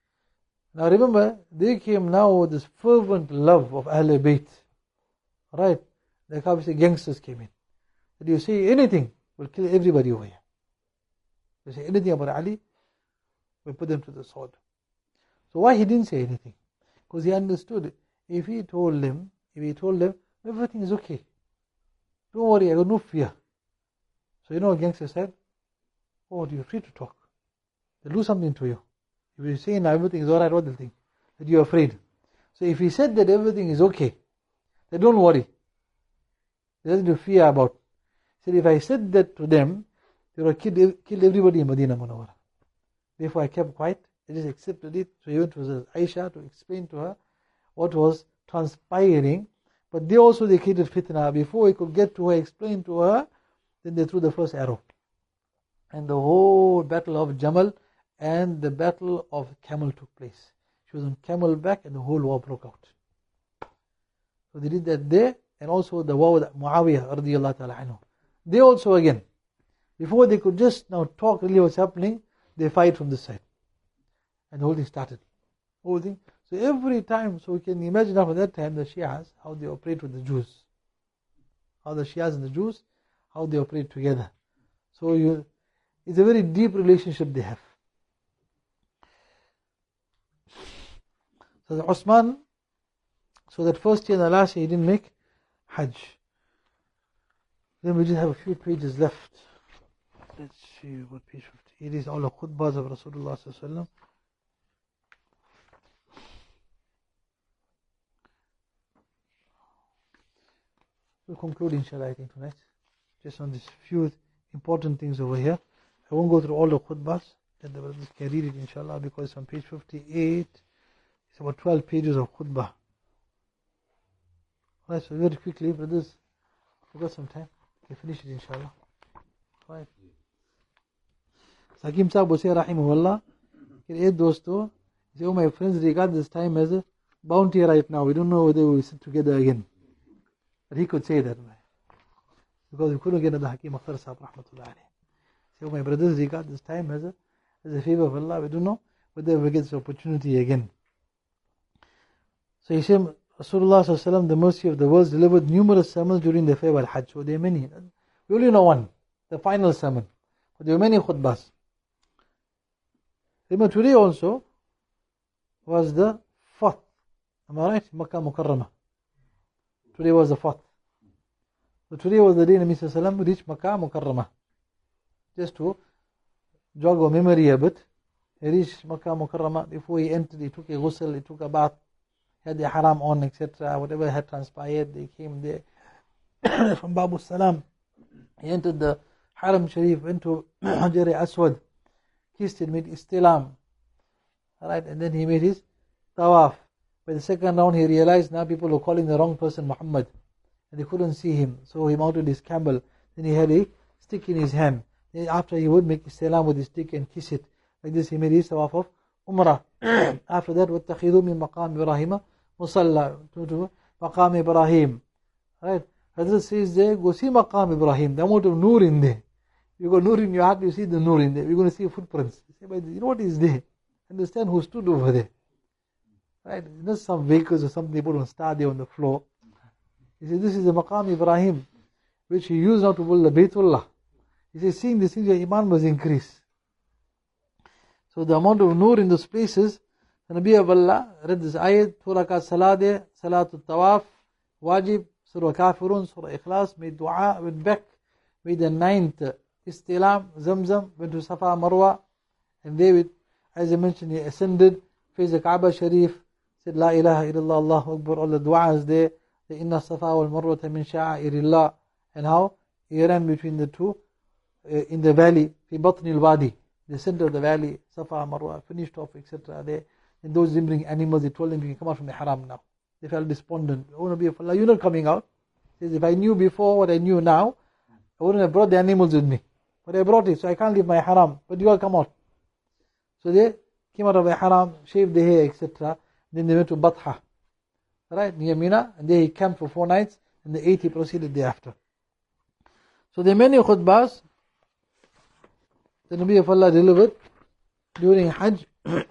Now remember, they came now with this fervent love of Ahl Bayt. Right? The Kabisi gangsters came in. If you say anything, we'll kill everybody over here. If you say anything about Ali, we'll put them to the sword. So why he didn't say anything? Because he understood, if he told them, if he told them, everything is okay. Don't worry, I got no fear. So you know what gangster said? Oh, you're free to talk. They'll do something to you. If you say now everything is alright, what they'll think? That you're afraid. So if he said that everything is okay, then don't worry. There's nothing to fear about. He said, if I said that to them, they would have killed, killed everybody in Medina Munawwara. Therefore I kept quiet. I just accepted it. So he went to Aisha to explain to her what was transpiring. But they also they created fitna. Before he could get to her, explain to her, then they threw the first arrow. And the whole battle of Jamal and the battle of Camel took place. She was on camel back and the whole war broke out. So they did that there, and also the war with Muawiyah radiallahu ta'ala anhu. They also again, Before they could just now talk really what's happening, they fight from this side. And the whole thing started. Whole thing. So every time, so we can imagine after that time the Shias, how they operate with the Jews. How the Shias and the Jews, how they operate together. So you, it's a very deep relationship they have. So the Osman, so that first year and the last year he didn't make Hajj. Then we just have a few pages left. Let's see what page fifty. It is all the khutbahs of Rasulullah sallallahu alaihi wasallam. We'll conclude inshallah I think tonight. Just on these few important things over here. I won't go through all the khutbahs. Then the brothers can read it inshallah, because it's on page fifty-eight. It's about twelve pages of khutbah. Alright, so very quickly brothers, we've got some time. We can finish it inshallah. Right. Hakim Sahib will say rahimahullah, hey dosto, he said, oh my friends, regard this time as a bounty right now. We don't know whether we will sit together again. But he could say that, because we couldn't get another Hakim Akhtar Sahib rahmatullah alayhi. So my brothers, regard this time as a as a favor of Allah. We don't know whether we get this opportunity again. So he said, Rasulullah sallallahu alaihi wasallam, the mercy of the world, delivered numerous sermons during the farewell Hajj. So there are many. We only know one, the final sermon. But there were many khutbahs. Remember today also was the fourth. Am I right? Makkah Mukarramah. Today was the fourth. So today was the day Nabi sallallahu alaihi wasallam reached Makkah Mukarramah. Just to jog our memory a bit. He reached Makkah Mukarramah. Before he entered, he took a ghusl, he took a bath, he had the haram on, et cetera. Whatever had transpired, they came there from Babu Salam. He entered the Haram Sharif, went to Hajar Aswad, kissed it, made istilam. Alright, and then he made his tawaf. By the second round, he realized now people were calling the wrong person Muhammad, and they couldn't see him. So he mounted his camel. Then he had a stick in his hand. Then after he would make istilam with his stick and kiss it. Like this, he made his tawaf of Umrah. After that, وَاتَّخِذُوا مِن مَقَامِ إِبْرَاهِيمَ مُصَلَّى to Maqam Ibrahim. Right? Hazrat says there, go see Maqam Ibrahim. The amount of nur in there. You got nur in your heart, you see the nur in there. We're going to see footprints. You say, but you know what is there? Understand who stood over there. Right? Not some vehicles or something they put on star there on the floor. He says, this is the Maqam Ibrahim, which he used now to build the Baytullah. He says, seeing this thing, your iman must increase. So the amount of nur in those places, the Nabi of Allah read this ayat, two rakat salah there, salatul tawaf, wajib, surah kafirun, surah ikhlas, made dua, went back, made the ninth istilam, zamzam, went to Safa Marwa, and there with, as I mentioned, he ascended, faced the Kaaba Sharif, said La ilaha illallah, Allahu Akbar, all the du'as there, the Inna Safa wal Marwata min sha'airillah, and how he ran between the two, uh, in the valley, fi batni al-wadi, the center of the valley, Safa, Marwa, finished off, et cetera. There, and those didn't bring animals, they told them you can come out from the haram now. They felt despondent. Oh Nabi of Allah, you're not coming out. He says, if I knew before what I knew now, I wouldn't have brought the animals with me. But I brought it, so I can't leave my haram. But you all come out. So they came out of the haram, shaved the hair, et cetera. Then they went to Batha, right, near Mina, and there he camped for four nights, and the eighth he proceeded thereafter. So there are many khutbahs the Nabi of Allah delivered during Hajj.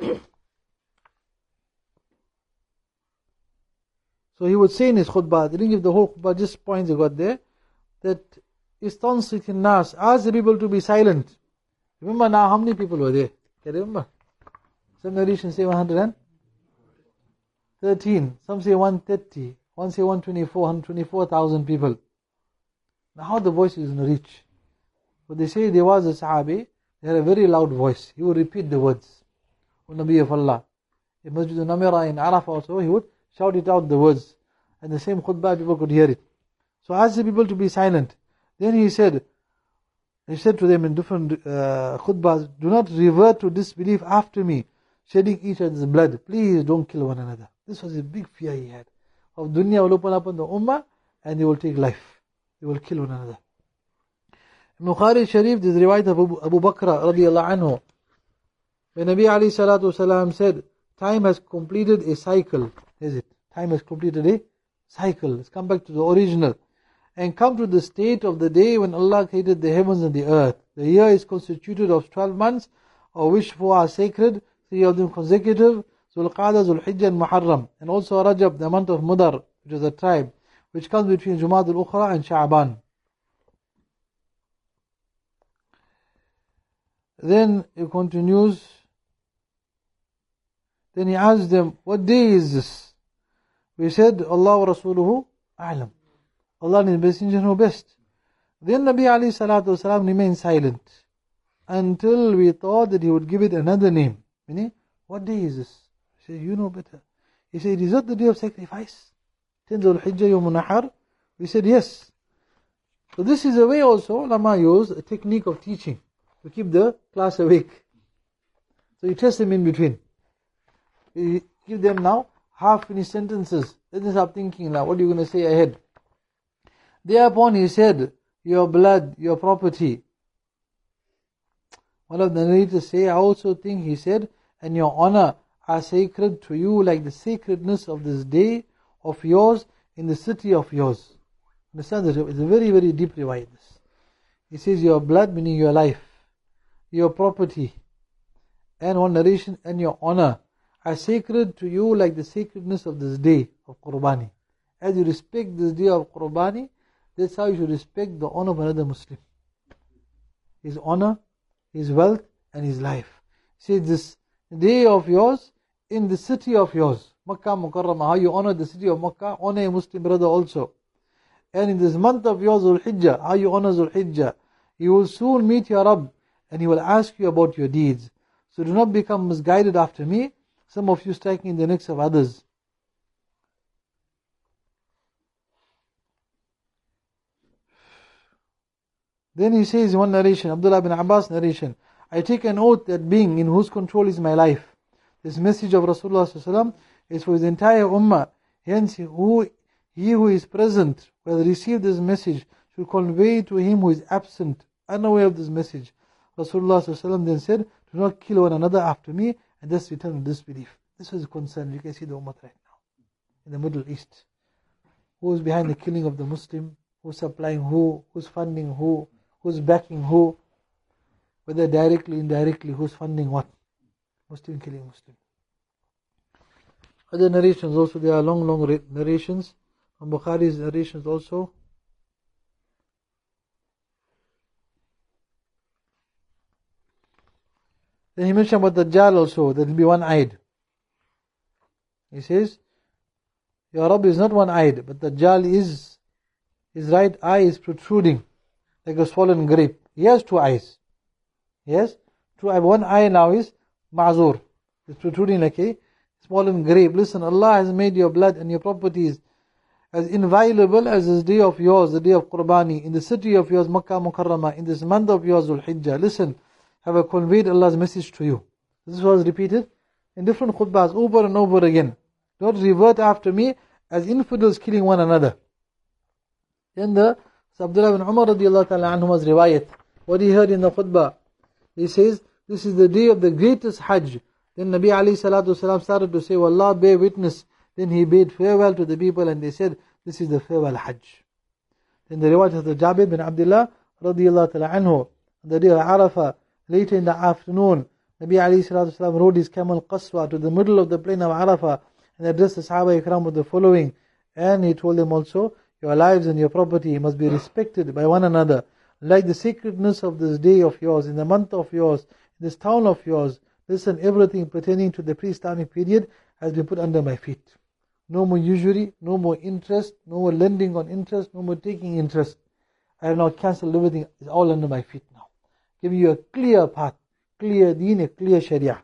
So he would say in his khutbah, they didn't give the whole khutbah, just points he got there, that istansit in nas, ask the people to be silent. Remember now how many people were there? Can you remember? Some narrations say one hundred thirteen, some say one hundred thirty, one say one hundred twenty-four, one hundred twenty-four thousand people. Now how the voice is going to reach? But they say there was a Sahabi, he had a very loud voice. He would repeat the words. O Nabi of Allah. In Masjid al-Namira in Arafah also, he would shout it out, the words. And the same khutbah, people could hear it. So ask the people to be silent. Then he said, he said to them in different uh, khutbahs, do not revert to disbelief after me, shedding each other's blood. Please don't kill one another. This was a big fear he had. Of dunya will open up on the ummah, and they will take life. They will kill one another. In Bukhari Sharif, this riwayat of Abu, Abu Bakr radiallahu anhu, when Nabi alayhi salatu wasalam said, time has completed a cycle. Is it? Time has completed a cycle. Let's come back to the original. and come to the state of the day when Allah created the heavens and the earth. The year is constituted of twelve months, of which four are sacred, three of them consecutive, Zulqa'dah, Zulhijjah and Muharram, and also Rajab, the month of Mudar, which is a tribe, which comes between Jumad al-Ukhra and Sha'ban. Then he continues, then he asked them, what day is this? We said, Allah wa Rasuluhu a'lam. Allah and His Messenger know best. Then Nabi alayhi salatu wasalam remained silent until we thought that he would give it another name. Meaning, what day is this? He said, you know better. He said, is that the day of sacrifice? tenth of Hijjah, Yawm Nahar? We said, yes. So this is a way also, ulama use a technique of teaching to keep the class awake. So you test them in between. You give them now half-finished sentences. Let them start thinking now, what are you going to say ahead? Thereupon he said, your blood, your property. One of the narrators say, I also think he said, and your honor are sacred to you like the sacredness of this day of yours in the city of yours. Understand that? It's a very, very deep riwayat. He says, your blood, meaning your life, your property, and one narration, and your honor are sacred to you like the sacredness of this day of Qurbani. As you respect this day of Qurbani, that's how you should respect the honor of another Muslim. His honor, his wealth, and his life. He says, this day of yours in the city of yours, Makkah Mukarramah, how you honor the city of Makkah, honor a Muslim brother also. And in this month of yours, Zulhijjah, how you honor Zulhijjah, you will soon meet your Rabb, and He will ask you about your deeds. So do not become misguided after me, some of you striking in the necks of others. Then he says in one narration, Abdullah bin Abbas narration, I take an oath that being in whose control is my life. This message of Rasulullah sallallahu alaihi wasallam is for his entire ummah. Hence, who, he who is present, who has received this message, should convey to him who is absent, unaware of this message. Rasulullah sallallahu alaihi wasallam then said, do not kill one another after me, and thus return to disbelief. This was a concern. You can see the ummah right now, in the Middle East. Who is behind the killing of the Muslim? Who's supplying who? Who's funding who? Who's backing who? Whether directly, indirectly, who's funding what? Muslim killing Muslim. Other narrations also, there are long, long narrations. From Bukhari's narrations also. Then he mentioned about Dajjal also, that will be one-eyed. He says, your Rabb is not one-eyed, but Dajjal is, his right eye is protruding like a swollen grape. He has two eyes. Yes? Two eyes. One eye now is ma'zur. It's protruding like a swollen grape. Listen, Allah has made your blood and your properties as inviolable as this day of yours, the day of Qurbani, in the city of yours, Makkah Mukarramah, in this month of yours, Dhul Hijjah. Listen, have I conveyed Allah's message to you. This was repeated in different khutbahs over and over again. Don't revert after me as infidels killing one another. Then the Abdullah bin Umar radiallahu ta'ala anhuma's riwayat, what he heard in the khutbah, he says, this is the day of the greatest Hajj. Then Nabi alayhi salatu wasalam started to say, Wallah, bear witness. Then he bade farewell to the people and they said, this is the farewell Hajj. Then the riwayat of the Jabir bin Abdullah radiallahu ta'ala anhu, the day of Arafah, later in the afternoon, Nabi alayhi salatu wasalam rode his camel Qaswa to the middle of the plain of Arafah and addressed the Sahaba Ikram with the following. And he told them also, your lives and your property must be respected by one another, like the sacredness of this day of yours, in the month of yours, in this town of yours. Listen, everything pertaining to the pre-Islamic period has been put under my feet. No more usury, no more interest, no more lending on interest, no more taking interest. I have now cancelled everything. It's all under my feet now. Giving you a clear path, clear deen, a clear sharia.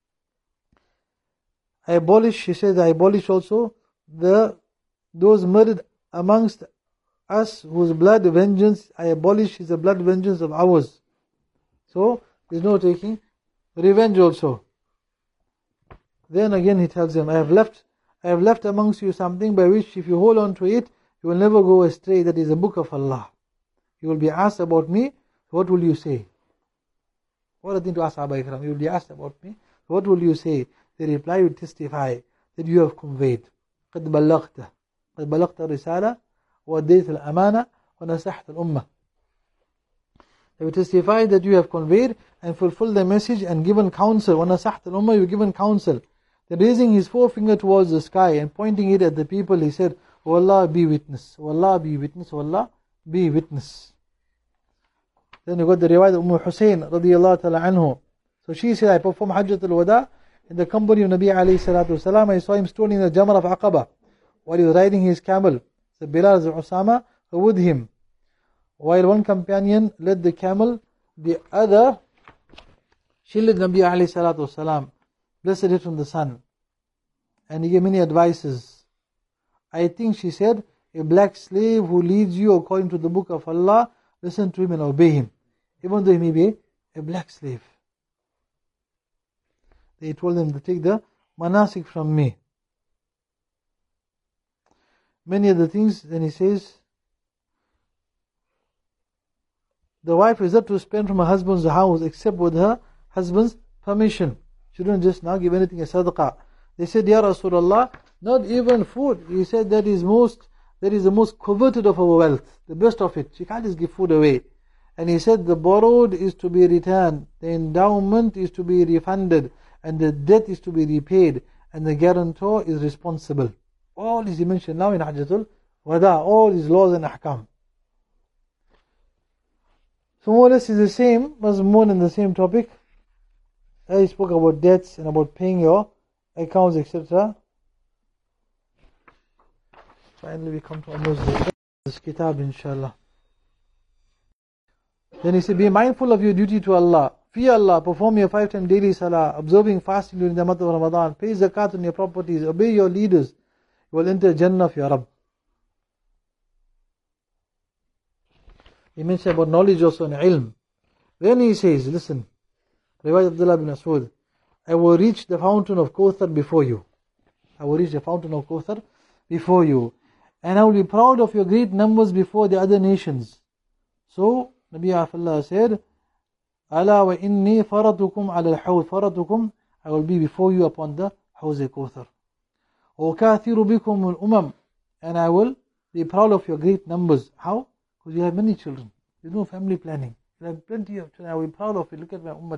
I abolish, he says, I abolish also the those murdered amongst us whose blood vengeance I abolish is the blood vengeance of ours. So there is no taking revenge also. Then again he tells them, I have left I have left amongst you something by which if you hold on to it, you will never go astray. That is the book of Allah. You will be asked about me, what will you say? What a thing to ask Sahaba Ikram. You will be asked about me, what will you say? They reply, you testify that you have conveyed. قد بلغت قد بلغت الرسالة وأديت الأمانة وَنَصَحْتَ الْأُمَّةِ. They will testify that you have conveyed and fulfilled the message and given counsel. وَنَصَحْتَ الْأُمَّةِ, you have given counsel. Then raising his forefinger towards the sky and pointing it at the people, he said, O Allah, be witness. O Allah, be witness. O Allah, be witness. Then you got the riwayat of Umm Hussein radiyallahu ta'ala anhu. So she said, I performed Hajjatul Wada in the company of Nabi alayhi salatu wasalam. I saw him stoning the Jamar of Aqaba while he was riding his camel. So Bilal and Usama were with him. While one companion led the camel, the other shielded Nabi alayhi salatu wasalam, blessed it from the sun. And he gave many advices. I think she said, a black slave who leads you according to the book of Allah, listen to him and obey him, even though he may be a black slave. They told him to take the manasik from me. Many of the things, then he says, the wife is not to spend from her husband's house except with her husband's permission. She shouldn't just now give anything as sadaqah. They said, Ya Rasulullah, not even food. He said that is most, that is the most coveted of our wealth, the best of it. She can't just give food away. And he said, the borrowed is to be returned, the endowment is to be refunded, and the debt is to be repaid, and the guarantor is responsible. All this he mentioned now in Hajjatul Wada, all these laws and ahkam. So more or less is the same, was more than the same topic. I spoke about debts and about paying your accounts, et cetera. Finally we come to almost the this kitab, inshallah. Then he said, be mindful of your duty to Allah. Fear Allah, perform your five time daily salah, observing fasting during the month of Ramadan, pay zakat on your properties, obey your leaders. You will enter Jannah of your Rabb. He mentioned about knowledge also and ilm. Then he says, listen, Riwayat Abdullah bin Mas'ud, I will reach the fountain of Kawthar before you. I will reach the fountain of Kawthar before you. And I will be proud of your great numbers before the other nations. So, Nabi Afallah said, Ala wa inni faratukum ala al-hawd. Faratukum, I will be before you upon the Hawz Kawthar. وَكَاثِرُ بِكُمُ الْأُمَمِ, and I will be proud of your great numbers. How? Because you have many children. There's no family planning. You have plenty of children. I will be proud of it. Look at my ummah.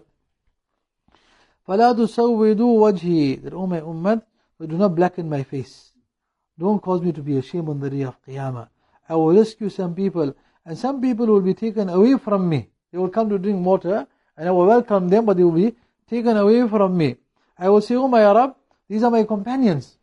فَلَا تُسَوِّدُوا وَجْهِي, that, oh my ummah, but do not blacken my face. Don't cause me to be ashamed on the day of Qiyamah. I will rescue some people, and some people will be taken away from me. They will come to drink water, and I will welcome them, but they will be taken away from me. I will say, oh my Rabb, these are my companions.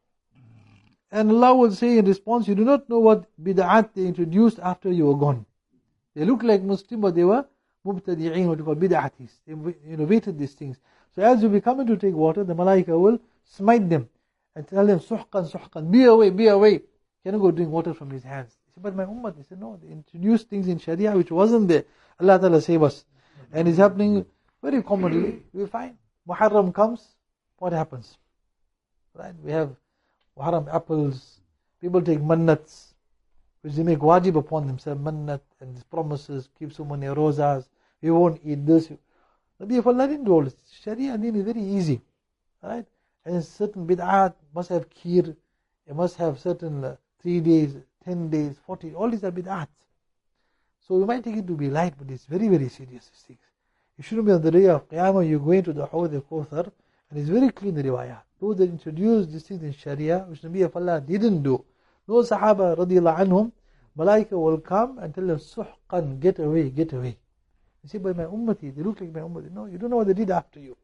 And Allah will say in response, you do not know what bid'at they introduced after you were gone. They look like Muslim, but they were mubtadi'een, what you call bid'atis. They innovated these things. So as you be coming to take water, the malaika will smite them and tell them, suhqan, suhqan, be away, be away. Cannot go drink water from his hands. He said, but my ummah, they said, no, they introduced things in Sharia which wasn't there. Allah Ta'ala save us. And it's happening very commonly. We find Muharram comes, what happens? Right? We have Muharram apples, people take mannats, which they make wajib upon themselves, mannat and these promises, keep so many rozas, we won't eat this. Nabi of Allah didn't do all this. Sharia deen is very easy. Right? And certain bid'at must have kheer, it must have certain uh, three days, ten days, forty, all these are bid'at. So you might take it to be light, but it's very, very serious, these things. You shouldn't be on the day of Qiyamah, you go into the Hawd al-Kawthar, and it's very clean, the riwayah. Those that introduced these things in Sharia, which Nabi of Allah didn't do, those Sahaba radiallahu anhum, Malaika will come and tell them, suhqan, get away, get away. You say, by my ummati, they look like my ummati. No, you don't know what they did after you.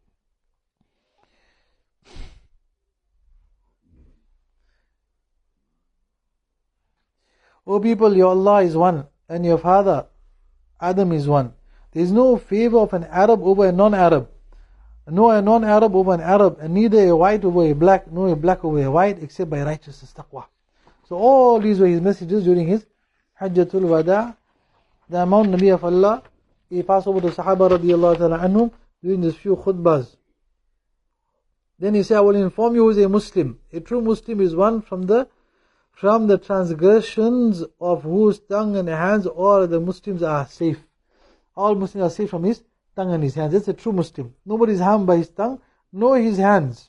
O people, your Allah is one, and your father, Adam, is one. There is no favor of an Arab over a non-Arab, nor a non-Arab over an Arab, and neither a white over a black, nor a black over a white, except by righteousness, taqwa. So all these were his messages during his Hajjatul Wada. The amount Nabi of Allah, he passed over to Sahaba radiallahu ta'ala anhum during these few khutbahs. Then he said, I will inform you who is a Muslim. A true Muslim is one from the from the transgressions of whose tongue and hands all the Muslims are safe. All Muslims are safe from his tongue and his hands. That's a true Muslim. Nobody is harmed by his tongue, nor his hands.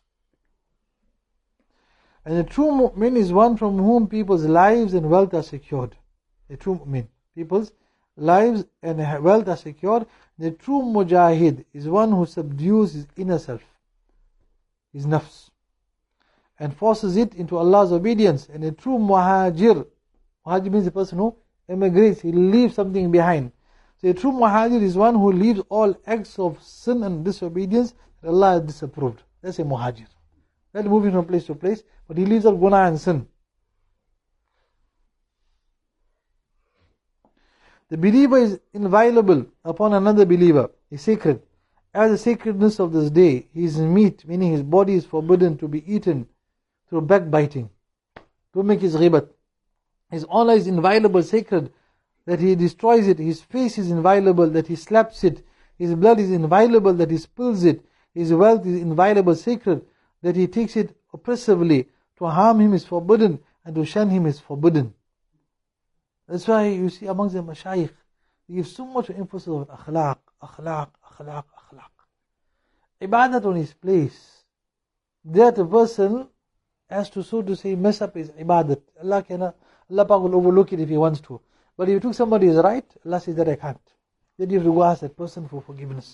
And a true mu'min is one from whom people's lives and wealth are secured. The true mu'min. People's lives and wealth are secure. The true mujahid is one who subdues his inner self, his nafs, and forces it into Allah's obedience. And a true muhajir, muhajir means the person who emigrates, he leaves something behind. So a true muhajir is one who leaves all acts of sin and disobedience that Allah has disapproved. That's a muhajir. Not moving from place to place, but he leaves out guna and sin. The believer is inviolable upon another believer, is sacred. As the sacredness of this day, his meat, meaning his body, is forbidden to be eaten through backbiting. Don't make his ghibat. His honor is inviolable, sacred, that he destroys it. His face is inviolable, that he slaps it. His blood is inviolable, that he spills it. His wealth is inviolable, sacred, that he takes it oppressively. To harm him is forbidden, and to shun him is forbidden. That's why you see amongst the mashayikh, they give so much emphasis on akhlaq, akhlaq, akhlaq, akhlaq. Ibadat on his place. That a person has to, so to say, mess up his ibadat. Allah cannot, Allah Pak will overlook it if He wants to. But if you took somebody's right, Allah says that I can't. Then you have to go ask that person for forgiveness.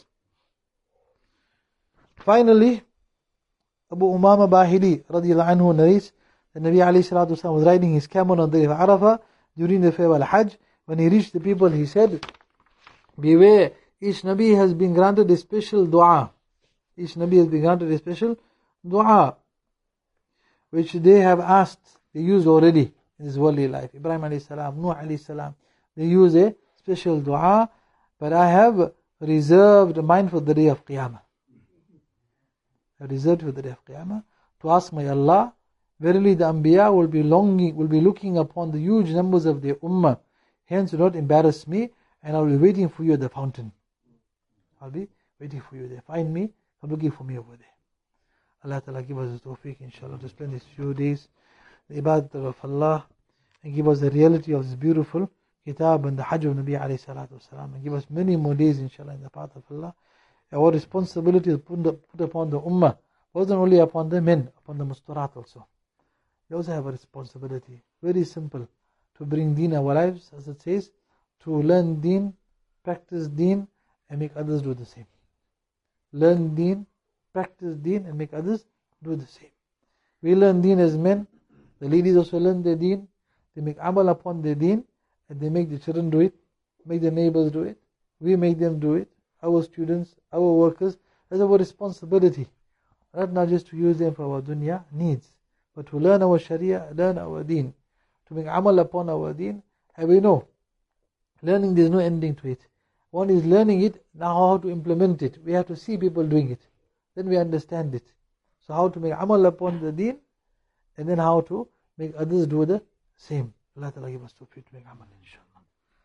Finally, Abu Umama Bahili radiallahu anhu narrates that Nabi alayhi salatu wasalam was riding his camel on the day of Arafah during the farewell Hajj. When he reached the people, he said, beware, each Nabi has been granted a special dua. Each Nabi has been granted a special dua, which they have asked, they used already in this worldly life. Ibrahim alayhi salam, Nuh alayhi salam, they use a special dua, but I have reserved mine for the day of Qiyamah. I have reserved for the day of Qiyamah to ask my Allah. Verily the Anbiya will be longing, will be looking upon the huge numbers of their ummah. Hence do not embarrass me, and I will be waiting for you at the fountain. I'll be waiting for you there. Find me, come looking for me over there. Allah Ta'ala give us the tawfiq, inshallah, to spend these few days the ibadat of Allah, and give us the reality of this beautiful kitab and the Hajj of Nabi alayhi salatu wasalam, and give us many more days, inshallah, in the path of Allah. Our responsibility is put upon the ummah, wasn't only upon the men, upon the mustarat also. They also have a responsibility, very simple, to bring deen our lives, as it says, to learn deen, practice deen, and make others do the same. Learn deen, practice deen, and make others do the same. We learn deen as men, the ladies also learn their deen, they make amal upon their deen, and they make the children do it, make the neighbors do it, we make them do it, our students, our workers. That's our responsibility. Not, not just to use them for our dunya needs, but to learn our sharia, learn our deen, to make amal upon our deen. And we know, learning, there's no ending to it. One is learning it, now how to implement it. We have to see people doing it. Then we understand it. So how to make amal upon the deen, and then how to make others do the same. Allah Ta'ala give us tawfiq to make amal, inshallah.